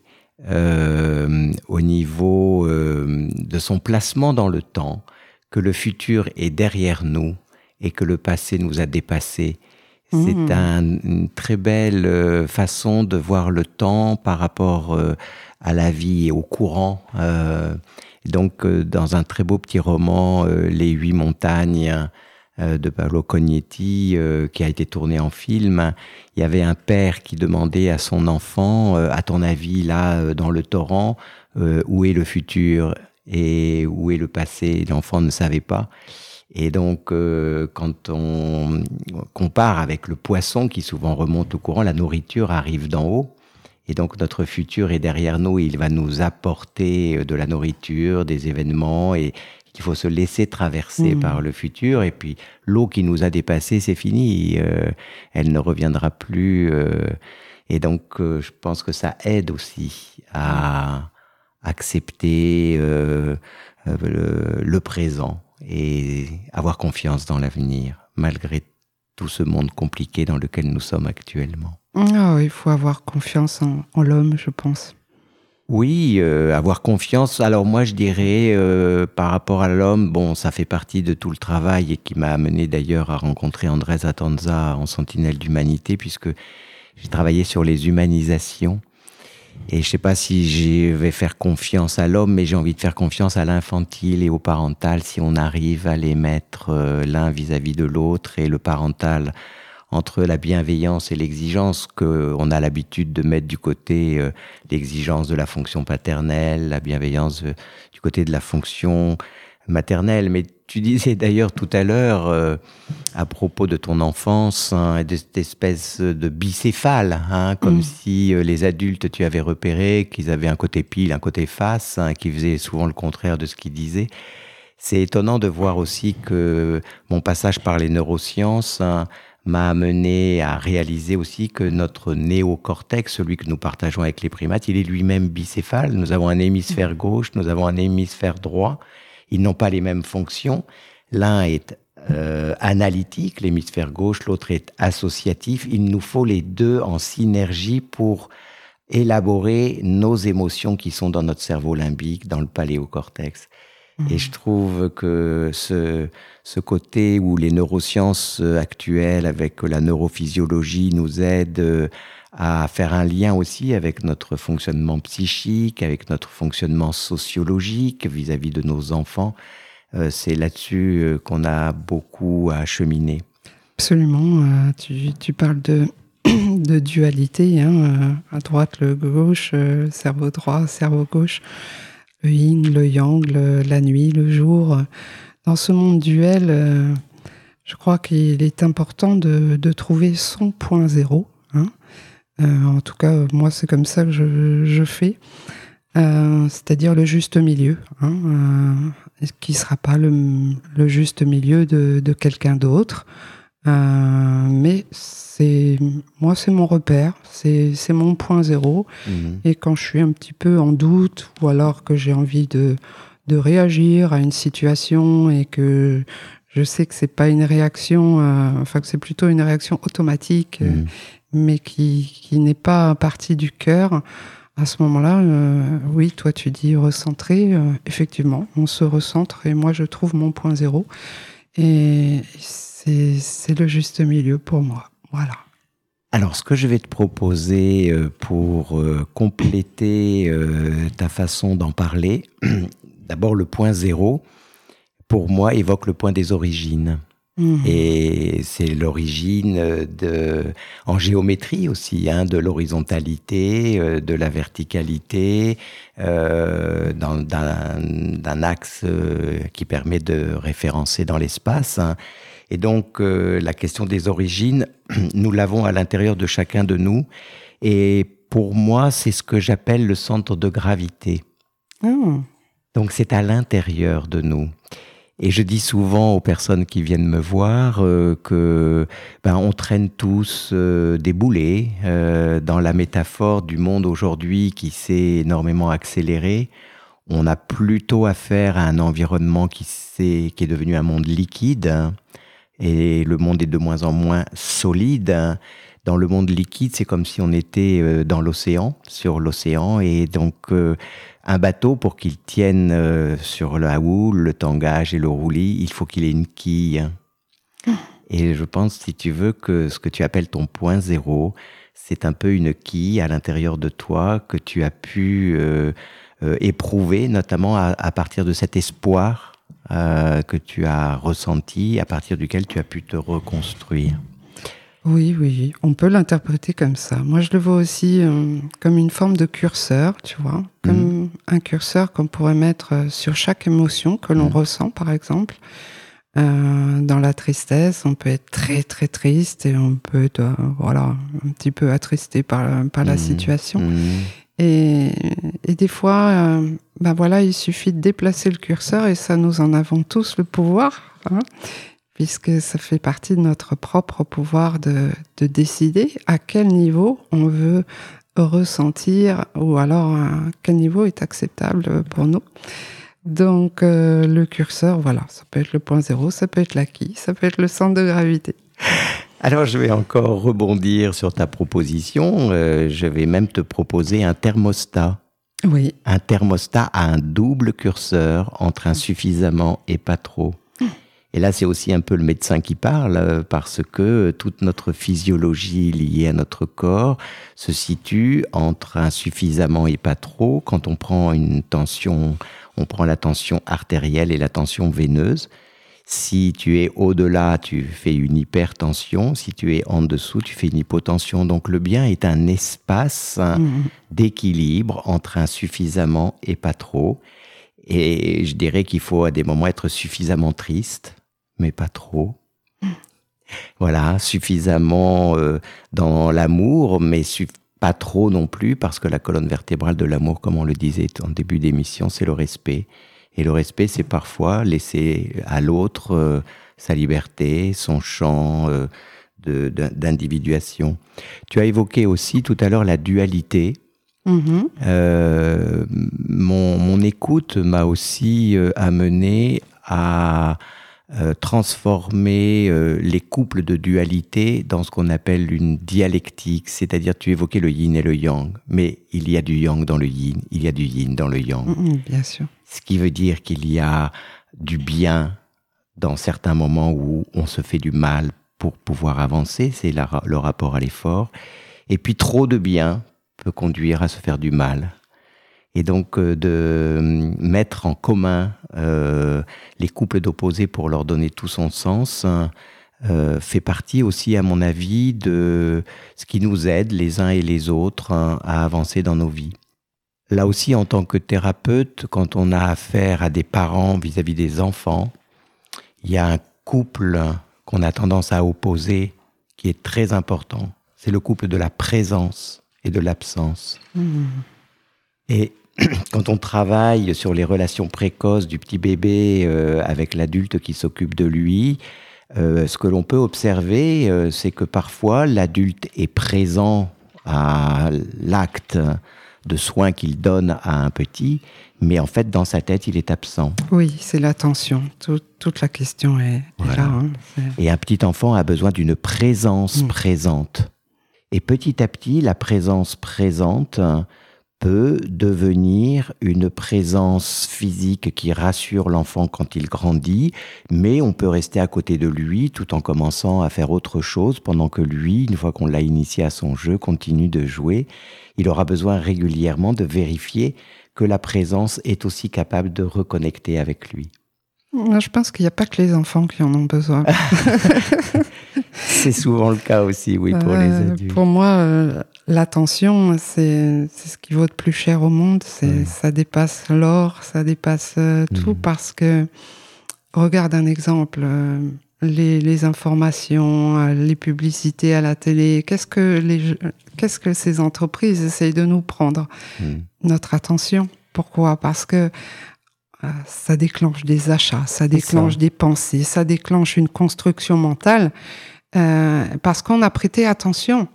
euh, au niveau euh, de son placement dans le temps que le futur est derrière nous et que le passé nous a dépassés. Mmh. C'est un, une très belle euh, façon de voir le temps par rapport euh, à la vie et au courant. Euh, donc, euh, dans un très beau petit roman, euh, Les Huit Montagnes, de Paolo Cognetti, euh, qui a été tourné en film, il y avait un père qui demandait à son enfant, euh, à ton avis, là, euh, dans le torrent, euh, où est le futur et où est le passé? L'enfant ne savait pas. Et donc, euh, quand on compare avec le poisson qui souvent remonte au courant, la nourriture arrive d'en haut. Et donc, notre futur est derrière nous et il va nous apporter de la nourriture, des événements et il faut se laisser traverser mmh. par le futur. Et puis, l'eau qui nous a dépassés, c'est fini. Euh, elle ne reviendra plus. Euh, et donc, euh, je pense que ça aide aussi à accepter euh, le, le présent et avoir confiance dans l'avenir, malgré tout ce monde compliqué dans lequel nous sommes actuellement. Oh, il faut avoir confiance en, en l'homme, je pense. Oui, euh, avoir confiance. Alors moi, je dirais, euh, par rapport à l'homme, bon, ça fait partie de tout le travail et qui m'a amené d'ailleurs à rencontrer Andrés Atanza en Sentinelle d'Humanité, puisque j'ai travaillé sur les humanisations. Et je sais pas si je vais faire confiance à l'homme, mais j'ai envie de faire confiance à l'infantile et au parental, si on arrive à les mettre euh, l'un vis-à-vis de l'autre, et le parental entre la bienveillance et l'exigence qu'on a l'habitude de mettre du côté euh, l'exigence de la fonction paternelle, la bienveillance euh, du côté de la fonction maternelle. Mais tu disais d'ailleurs tout à l'heure, euh, à propos de ton enfance, hein, de cette espèce de bicéphale, hein, comme mmh. si euh, les adultes, tu avais repéré qu'ils avaient un côté pile, un côté face, hein, qui faisait souvent le contraire de ce qu'ils disaient. C'est étonnant de voir aussi que mon passage par les neurosciences hein, m'a amené à réaliser aussi que notre néocortex, celui que nous partageons avec les primates, il est lui-même bicéphale. Nous avons un hémisphère gauche, nous avons un hémisphère droit. Ils n'ont pas les mêmes fonctions. L'un est euh, analytique, l'hémisphère gauche, l'autre est associatif. Il nous faut les deux en synergie pour élaborer nos émotions qui sont dans notre cerveau limbique, dans le paléocortex. Mmh. Et je trouve que ce, ce côté où les neurosciences actuelles avec la neurophysiologie nous aident à faire un lien aussi avec notre fonctionnement psychique, avec notre fonctionnement sociologique vis-à-vis de nos enfants. Euh, c'est là-dessus euh, qu'on a beaucoup à cheminer. Absolument. Euh, tu, tu parles de, de dualité, hein, euh, à droite, le gauche, euh, cerveau droit, cerveau gauche, le yin, le yang, le, la nuit, le jour. Dans ce monde duel, euh, je crois qu'il est important de, de trouver son point zéro. Hein. Euh, en tout cas, moi, c'est comme ça que je, je fais. Euh, c'est-à-dire le juste milieu, hein, euh, qui ne sera pas le, le juste milieu de, de quelqu'un d'autre. Euh, mais c'est, moi, c'est mon repère, c'est, c'est mon point zéro. Mmh. Et quand je suis un petit peu en doute, ou alors que j'ai envie de, de réagir à une situation et que je sais que c'est pas une réaction, euh, enfin que c'est plutôt une réaction automatique, mmh. euh, mais qui, qui n'est pas partie du cœur, à ce moment-là, euh, oui, toi tu dis recentrer, euh, effectivement, on se recentre et moi je trouve mon point zéro. Et c'est, c'est le juste milieu pour moi. Voilà. Alors, ce que je vais te proposer pour compléter ta façon d'en parler, d'abord le point zéro, pour moi, évoque le point des origines. Mmh. Et c'est l'origine de, en géométrie aussi, hein, de l'horizontalité, euh, de la verticalité, euh, dans, d'un, d'un axe euh, qui permet de référencer dans l'espace. Hein. Et donc, euh, la question des origines, nous l'avons à l'intérieur de chacun de nous. Et pour moi, c'est ce que j'appelle le centre de gravité. Mmh. Donc, c'est à l'intérieur de nous. Et je dis souvent aux personnes qui viennent me voir euh, que ben on traîne tous euh, des boulets euh, dans la métaphore du monde aujourd'hui qui s'est énormément accéléré. On a plutôt affaire à un environnement qui s'est, qui est devenu un monde liquide, hein, et le monde est de moins en moins solide. Hein. Dans le monde liquide, c'est comme si on était euh, dans l'océan, sur l'océan, et donc euh, un bateau, pour qu'il tienne euh, sur la houle, le tangage et le roulis, il faut qu'il ait une quille. Et je pense, si tu veux, que ce que tu appelles ton point zéro, c'est un peu une quille à l'intérieur de toi que tu as pu euh, euh, éprouver, notamment à, à partir de cet espoir euh, que tu as ressenti, à partir duquel tu as pu te reconstruire. Oui, oui, on peut l'interpréter comme ça. Moi, je le vois aussi euh, comme une forme de curseur, tu vois, comme mmh. un curseur qu'on pourrait mettre sur chaque émotion que l'on mmh. ressent, par exemple. Euh, dans la tristesse, on peut être très, très triste et on peut être, euh, voilà, un petit peu attristé par, par la mmh. situation. Mmh. Et, et des fois, euh, ben voilà, il suffit de déplacer le curseur et ça, nous en avons tous le pouvoir, hein, puisque ça fait partie de notre propre pouvoir de, de décider à quel niveau on veut ressentir, ou alors à quel niveau est acceptable pour nous. Donc euh, le curseur, voilà, ça peut être le point zéro, ça peut être la quille, ça peut être le centre de gravité. Alors je vais encore rebondir sur ta proposition, euh, je vais même te proposer un thermostat. Oui. Un thermostat a un double curseur entre insuffisamment et pas trop. Et là, c'est aussi un peu le médecin qui parle, parce que toute notre physiologie liée à notre corps se situe entre insuffisamment et pas trop. Quand on prend une tension, on prend la tension artérielle et la tension veineuse. Si tu es au-delà, tu fais une hypertension. Si tu es en dessous, tu fais une hypotension. Donc le bien est un espace mmh. d'équilibre entre insuffisamment et pas trop. Et je dirais qu'il faut à des moments être suffisamment triste, mais pas trop. Mmh. Voilà, suffisamment euh, dans l'amour, mais su- pas trop non plus, parce que la colonne vertébrale de l'amour, comme on le disait en début d'émission, c'est le respect. Et le respect, c'est parfois laisser à l'autre euh, sa liberté, son champ euh, de, de, d'individuation. Tu as évoqué aussi tout à l'heure la dualité. Mmh. Euh, mon, mon écoute m'a aussi euh, amené à euh, transformer euh, les couples de dualité dans ce qu'on appelle une dialectique, c'est-à-dire tu évoquais le yin et le yang, mais il y a du yang dans le yin, il y a du yin dans le yang. Mmh, bien sûr. Ce qui veut dire qu'il y a du bien dans certains moments où on se fait du mal pour pouvoir avancer, c'est la, le rapport à l'effort. Et puis trop de bien peut conduire à se faire du mal. Et donc euh, de mettre en commun euh, les couples d'opposés pour leur donner tout son sens euh, fait partie aussi, à mon avis, de ce qui nous aide les uns et les autres hein, à avancer dans nos vies. Là aussi, en tant que thérapeute, quand on a affaire à des parents vis-à-vis des enfants, il y a un couple qu'on a tendance à opposer qui est très important. C'est le couple de la présence et de l'absence. Mmh. Et quand on travaille sur les relations précoces du petit bébé euh, avec l'adulte qui s'occupe de lui, euh, ce que l'on peut observer, euh, c'est que parfois l'adulte est présent à l'acte de soins qu'il donne à un petit, mais en fait, dans sa tête, il est absent. Oui, c'est l'attention. Tout, toute la question est, voilà. est là. Hein, c'est... Et un petit enfant a besoin d'une présence mmh. présente. Et petit à petit, la présence présente peut devenir une présence physique qui rassure l'enfant quand il grandit, mais on peut rester à côté de lui tout en commençant à faire autre chose pendant que lui, une fois qu'on l'a initié à son jeu, continue de jouer. Il aura besoin régulièrement de vérifier que la présence est aussi capable de reconnecter avec lui. Je pense qu'il n'y a pas que les enfants qui en ont besoin. C'est souvent le cas aussi, oui, pour euh, les adultes. Pour moi, euh, l'attention, c'est, c'est ce qui vaut de plus cher au monde. C'est, mmh. Ça dépasse l'or, ça dépasse euh, tout, mmh. parce que, regarde un exemple, euh, les, les informations, euh, les publicités à la télé, qu'est-ce que, les, qu'est-ce que ces entreprises essayent de nous prendre ? mmh. Notre attention. Pourquoi ? Parce que ça déclenche des achats, ça déclenche ça. des pensées, ça déclenche une construction mentale euh, parce qu'on a prêté attention.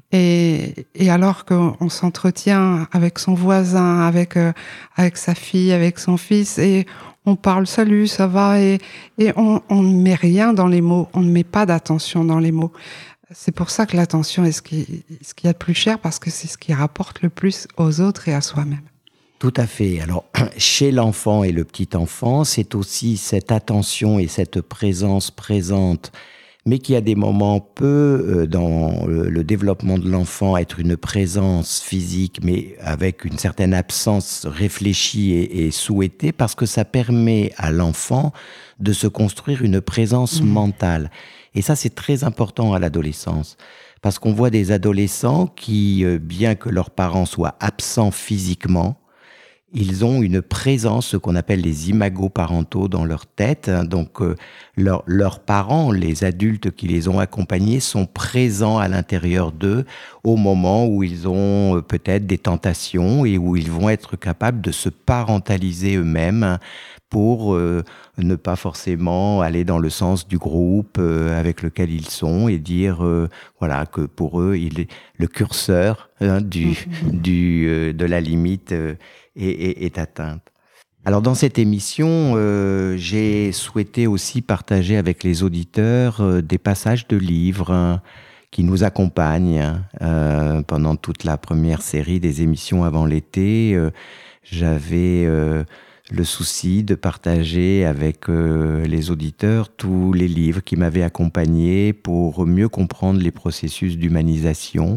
Et, et alors qu'on s'entretient avec son voisin, avec, euh, avec sa fille, avec son fils, et on parle « salut, ça va ?» et, et on, on ne met rien dans les mots, on ne met pas d'attention dans les mots. C'est pour ça que l'attention est ce qui, ce qui est le plus cher, parce que c'est ce qui rapporte le plus aux autres et à soi-même. Tout à fait. Alors, chez l'enfant et le petit enfant, c'est aussi cette attention et cette présence présente, mais qui à des moments peut, dans le développement de l'enfant, être une présence physique, mais avec une certaine absence réfléchie et, et souhaitée, parce que ça permet à l'enfant de se construire une présence mmh. mentale. Et ça, c'est très important à l'adolescence. Parce qu'on voit des adolescents qui, bien que leurs parents soient absents physiquement, ils ont une présence, ce qu'on appelle les imagos parentaux dans leur tête. Donc, euh, leur, leurs parents, les adultes qui les ont accompagnés, sont présents à l'intérieur d'eux au moment où ils ont euh, peut-être des tentations et où ils vont être capables de se parentaliser eux-mêmes pour euh, ne pas forcément aller dans le sens du groupe euh, avec lequel ils sont et dire euh, voilà que pour eux, il est le curseur hein, du, du, euh, de la limite euh, est, est, est atteinte. Alors dans cette émission, euh, j'ai souhaité aussi partager avec les auditeurs euh, des passages de livres hein, qui nous accompagnent euh, pendant toute la première série des émissions avant l'été. Euh, j'avais euh, le souci de partager avec euh, les auditeurs tous les livres qui m'avaient accompagné pour mieux comprendre les processus d'humanisation.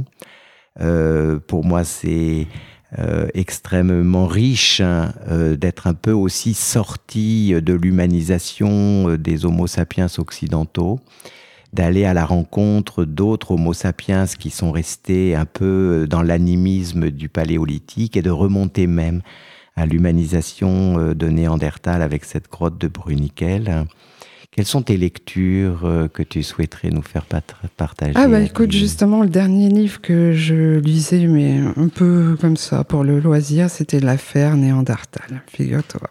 Euh, pour moi, c'est euh, extrêmement riche hein, euh, d'être un peu aussi sorti de l'humanisation des Homo sapiens occidentaux, d'aller à la rencontre d'autres Homo sapiens qui sont restés un peu dans l'animisme du paléolithique et de remonter même à l'humanisation de Néandertal avec cette grotte de Bruniquel. Quelles sont tes lectures que tu souhaiterais nous faire partager ? Ah bah écoute, justement, le dernier livre que je lisais, mais un peu comme ça, pour le loisir, c'était L'affaire Néandertal, figure-toi.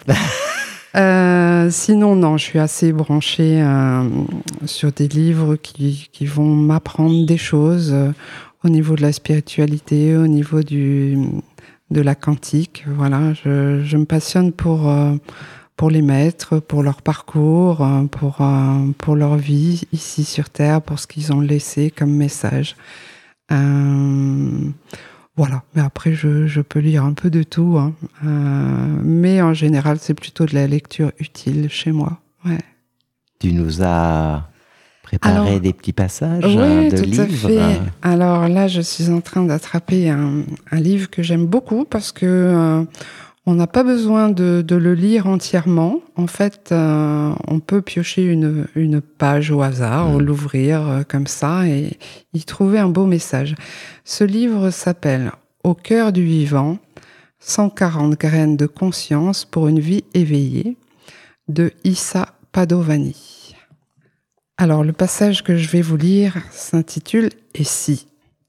euh, sinon, non, je suis assez branchée euh, sur des livres qui, qui vont m'apprendre des choses euh, au niveau de la spiritualité, au niveau du... de la quantique, voilà, je, je me passionne pour, euh, pour les maîtres, pour leur parcours, euh, pour, euh, pour leur vie ici sur Terre, pour ce qu'ils ont laissé comme message. Euh, voilà, mais après je, je peux lire un peu de tout, hein. euh, mais en général c'est plutôt de la lecture utile chez moi. Ouais. Tu nous as préparer Alors, des petits passages oui, hein, de tout livres. à fait. Alors là, je suis en train d'attraper un, un livre que j'aime beaucoup parce que euh, on n'a pas besoin de, de le lire entièrement. En fait, euh, on peut piocher une, une page au hasard, Mmh. ou l'ouvrir euh, comme ça et y trouver un beau message. Ce livre s'appelle « Au cœur du vivant, cent quarante graines de conscience pour une vie éveillée » de Issa Padovani. Alors, le passage que je vais vous lire s'intitule « Et si ?»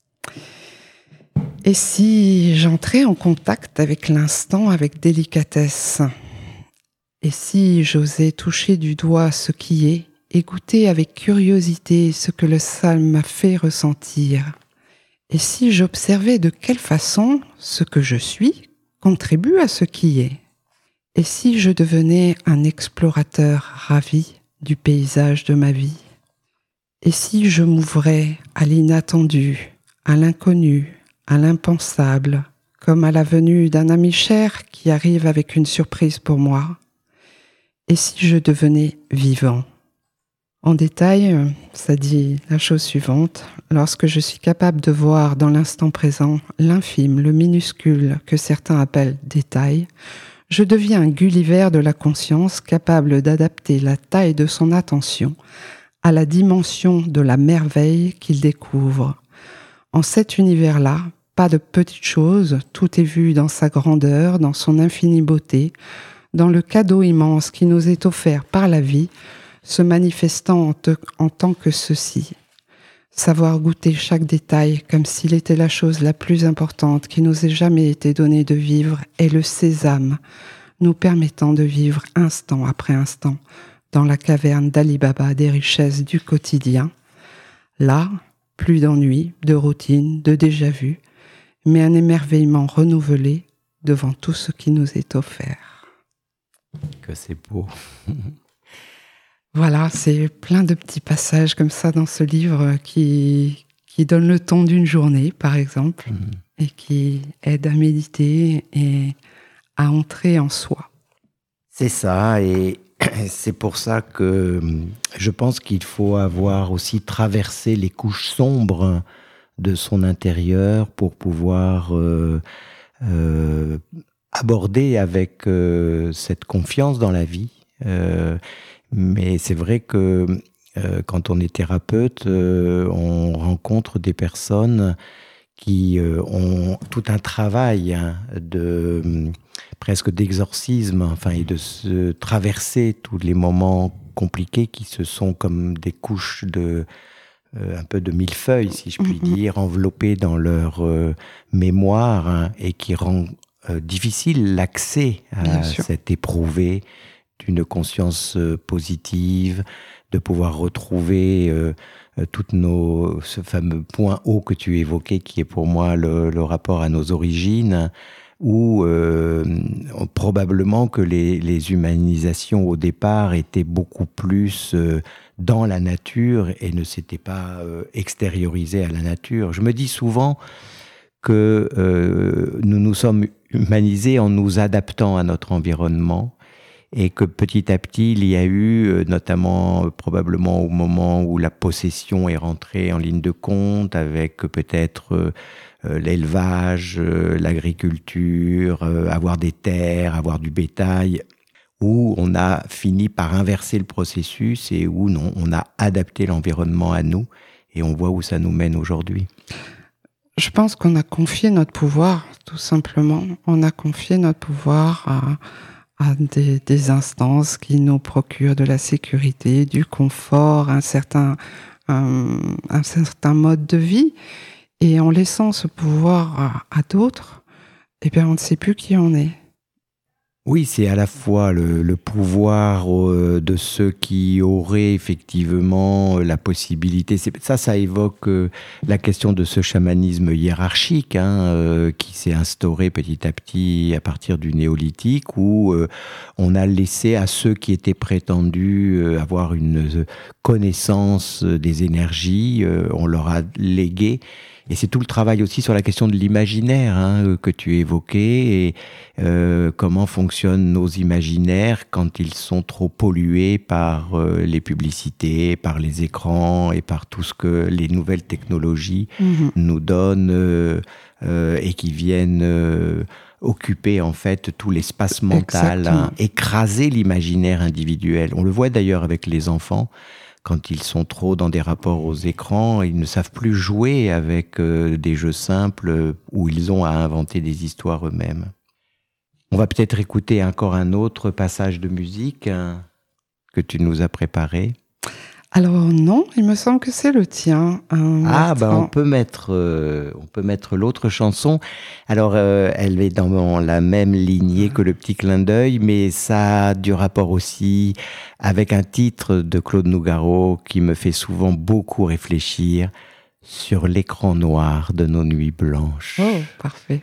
Et si j'entrais en contact avec l'instant avec délicatesse? Et si j'osais toucher du doigt ce qui est et goûter avec curiosité ce que le salme m'a fait ressentir? Et si j'observais de quelle façon ce que je suis contribue à ce qui est? Et si je devenais un explorateur ravi du paysage de ma vie? Et si je m'ouvrais à l'inattendu, à l'inconnu, à l'impensable, comme à la venue d'un ami cher qui arrive avec une surprise pour moi? Et si je devenais vivant? En détail, ça dit la chose suivante. Lorsque je suis capable de voir dans l'instant présent l'infime, le minuscule que certains appellent détail, je deviens un Gulliver de la conscience capable d'adapter la taille de son attention à la dimension de la merveille qu'il découvre. En cet univers-là, pas de petites choses, tout est vu dans sa grandeur, dans son infinie beauté, dans le cadeau immense qui nous est offert par la vie, se manifestant en, te, en tant que ceci. Savoir goûter chaque détail comme s'il était la chose la plus importante qui nous ait jamais été donnée de vivre est le sésame, nous permettant de vivre instant après instant dans la caverne d'Ali Baba des richesses du quotidien. Là, plus d'ennui, de routine, de déjà-vu, mais un émerveillement renouvelé devant tout ce qui nous est offert. Que c'est beau. Voilà, c'est plein de petits passages comme ça dans ce livre qui, qui donnent le ton d'une journée, par exemple, mmh. et qui aident à méditer et à entrer en soi. C'est ça, et c'est pour ça que je pense qu'il faut avoir aussi traversé les couches sombres de son intérieur pour pouvoir euh, euh, aborder avec euh, cette confiance dans la vie. Euh, mais c'est vrai que euh, quand on est thérapeute, euh, on rencontre des personnes qui euh, ont tout un travail hein, de presque d'exorcisme, enfin, et de se traverser tous les moments compliqués qui se sont comme des couches de euh, un peu de millefeuille, si je puis mmh. dire, enveloppées dans leur euh, mémoire hein, et qui rend euh, difficile l'accès à cet éprouvé d'une conscience euh, positive, de pouvoir retrouver euh, toutes nos, ce fameux point haut que tu évoquais, qui est pour moi le, le rapport à nos origines, où euh, probablement que les, les humanisations au départ étaient beaucoup plus euh, dans la nature et ne s'étaient pas euh, extériorisées à la nature. Je me dis souvent que euh, nous nous sommes humanisés en nous adaptant à notre environnement, et que petit à petit, il y a eu, notamment probablement au moment où la possession est rentrée en ligne de compte, avec peut-être euh, l'élevage, euh, l'agriculture, euh, avoir des terres, avoir du bétail, où on a fini par inverser le processus et où non, on a adapté l'environnement à nous et on voit où ça nous mène aujourd'hui. Je pense qu'on a confié notre pouvoir, tout simplement. On a confié notre pouvoir à... à des, des instances qui nous procurent de la sécurité, du confort, un certain, un, un certain mode de vie. Et en laissant ce pouvoir à, à d'autres, eh bien, on ne sait plus qui on est. Oui, c'est à la fois le, le pouvoir euh, de ceux qui auraient effectivement la possibilité. C'est, ça, ça évoque euh, la question de ce chamanisme hiérarchique hein, euh, qui s'est instauré petit à petit à partir du néolithique, où euh, on a laissé à ceux qui étaient prétendus euh, avoir une connaissance des énergies, euh, on leur a légué. Et c'est tout le travail aussi sur la question de l'imaginaire hein, que tu évoquais et euh, comment fonctionnent nos imaginaires quand ils sont trop pollués par euh, les publicités, par les écrans et par tout ce que les nouvelles technologies mmh. nous donnent euh, euh, et qui viennent euh, occuper en fait tout l'espace mental, hein, écraser l'imaginaire individuel. On le voit d'ailleurs avec les enfants. Quand ils sont trop dans des rapports aux écrans, ils ne savent plus jouer avec euh, des jeux simples où ils ont à inventer des histoires eux-mêmes. On va peut-être écouter encore un autre passage de musique hein, que tu nous as préparé. Alors non, il me semble que c'est le tien. Hein, ah ben bah on peut mettre, euh, on peut mettre l'autre chanson. Alors euh, elle est dans la même lignée que le petit clin d'œil, mais ça a du rapport aussi avec un titre de Claude Nougaro qui me fait souvent beaucoup réfléchir sur l'écran noir de nos nuits blanches. Oh, parfait.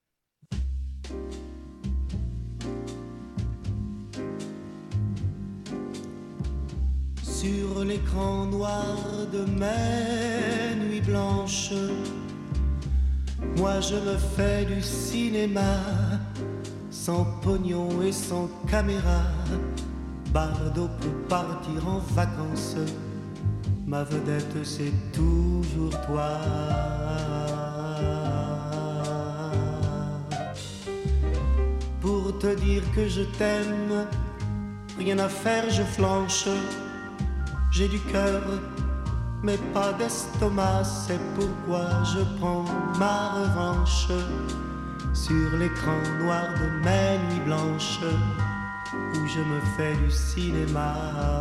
Sur l'écran noir de mes nuits blanches, moi je me fais du cinéma, sans pognon et sans caméra. Bardot peut partir en vacances, ma vedette c'est toujours toi. Pour te dire que je t'aime, rien à faire je flanche. J'ai du cœur, mais pas d'estomac, c'est pourquoi je prends ma revanche sur l'écran noir de mes nuits blanches, où je me fais du cinéma.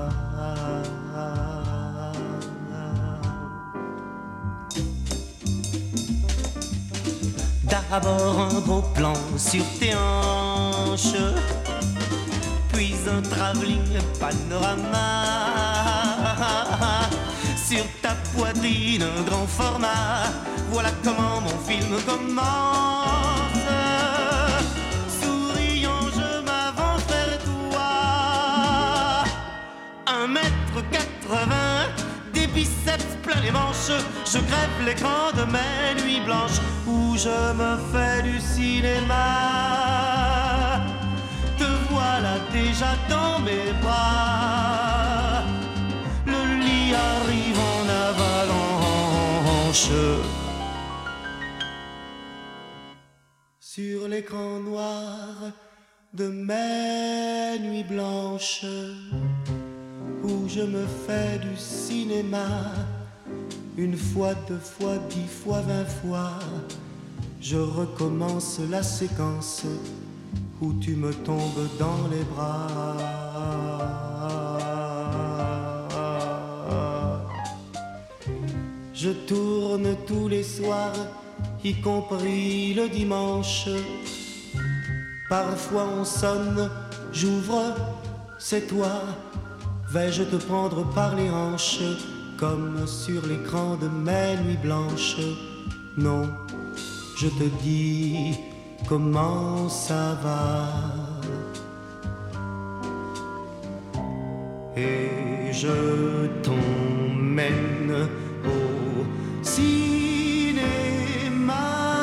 D'abord un gros plan sur tes hanches, puis un travelling panorama. Sur ta poitrine, un grand format. Voilà comment mon film commence. Souriant, je m'avance vers toi. Un mètre quatre-vingts, des biceps plein les manches. Je crève l'écran de mes nuits blanches, où je me fais du cinéma. Te voilà déjà dans mes bras. Le lit arrive en avalanche. Sur l'écran noir de mes nuits blanches, où je me fais du cinéma. Une fois, deux fois, dix fois, vingt fois, je recommence la séquence où tu me tombes dans les bras. Je tourne tous les soirs, y compris le dimanche. Parfois on sonne, j'ouvre, c'est toi. Vais-je te prendre par les hanches, comme sur l'écran de mes nuits blanches? Non, je te dis comment ça va. Et je t'emmène au cinéma.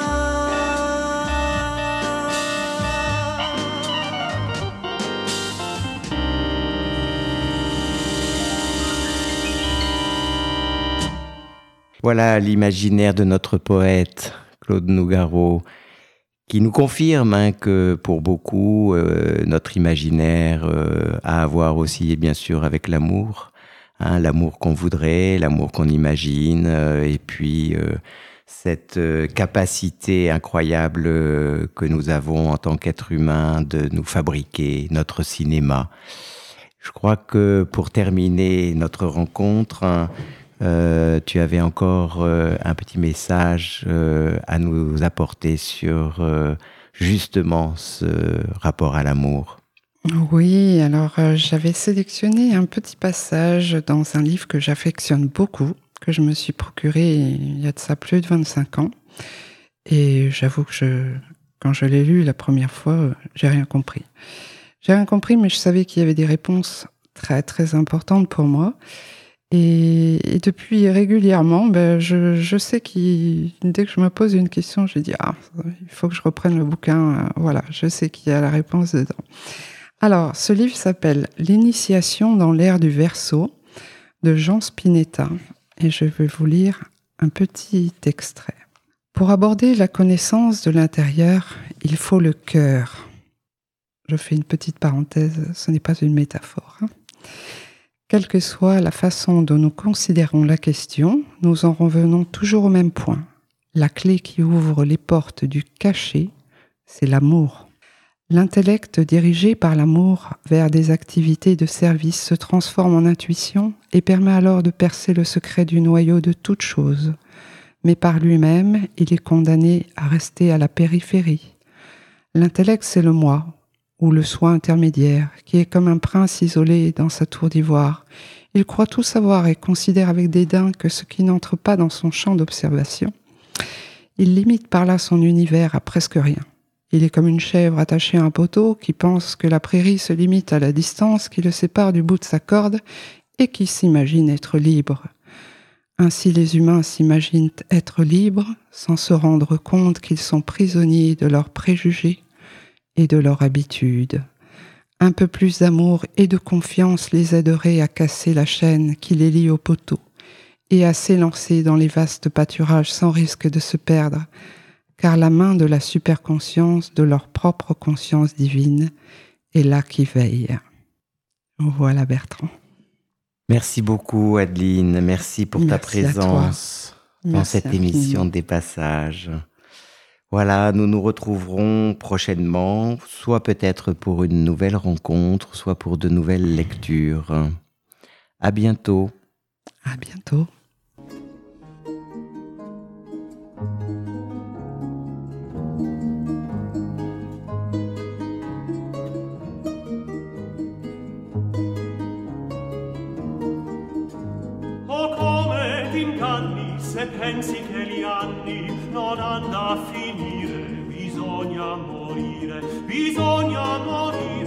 Voilà l'imaginaire de notre poète Claude Nougaro, qui nous confirme hein, que pour beaucoup, euh, notre imaginaire euh, a à voir aussi, et bien sûr, avec l'amour. Hein, l'amour qu'on voudrait, l'amour qu'on imagine, euh, et puis euh, cette euh, capacité incroyable euh, que nous avons en tant qu'être humain de nous fabriquer notre cinéma. Je crois que pour terminer notre rencontre, hein, Euh, tu avais encore euh, un petit message euh, à nous apporter sur euh, justement ce rapport à l'amour. Oui, alors euh, j'avais sélectionné un petit passage dans un livre que j'affectionne beaucoup, que je me suis procuré il y a de ça plus de vingt-cinq ans. Et j'avoue que je, quand je l'ai lu la première fois, euh, j'ai rien compris. J'ai rien compris, mais je savais qu'il y avait des réponses très très importantes pour moi. Et, et depuis régulièrement, ben, je, je sais que dès que je me pose une question, je dis « Ah, il faut que je reprenne le bouquin. » Voilà, je sais qu'il y a la réponse dedans. Alors, ce livre s'appelle « L'initiation dans l'ère du Verseau » de Jean Spinetta. Et je vais vous lire un petit extrait. Pour aborder la connaissance de l'intérieur, il faut le cœur. Je fais une petite parenthèse, ce n'est pas une métaphore. Hein. Quelle que soit la façon dont nous considérons la question, nous en revenons toujours au même point. La clé qui ouvre les portes du cachet, c'est l'amour. L'intellect dirigé par l'amour vers des activités de service se transforme en intuition et permet alors de percer le secret du noyau de toute chose. Mais par lui-même, il est condamné à rester à la périphérie. L'intellect, c'est le moi, ou le soi intermédiaire, qui est comme un prince isolé dans sa tour d'ivoire. Il croit tout savoir et considère avec dédain que ce qui n'entre pas dans son champ d'observation. Il limite par là son univers à presque rien. Il est comme une chèvre attachée à un poteau qui pense que la prairie se limite à la distance qui le sépare du bout de sa corde et qui s'imagine être libre. Ainsi les humains s'imaginent être libres sans se rendre compte qu'ils sont prisonniers de leurs préjugés et de leur habitude. Un peu plus d'amour et de confiance les aiderait à casser la chaîne qui les lie au poteau et à s'élancer dans les vastes pâturages sans risque de se perdre, car la main de la superconscience, de leur propre conscience divine, est là qui veille. Voilà Bertrand. Merci beaucoup Adeline, merci pour merci ta présence dans merci cette infiniment. émission des passages. Voilà, nous nous retrouverons prochainement, soit peut-être pour une nouvelle rencontre, soit pour de nouvelles lectures. À bientôt. À bientôt. Oh, come t'inganni se pensi che gli anni non hanno a finire, bisogna morire, bisogna morire.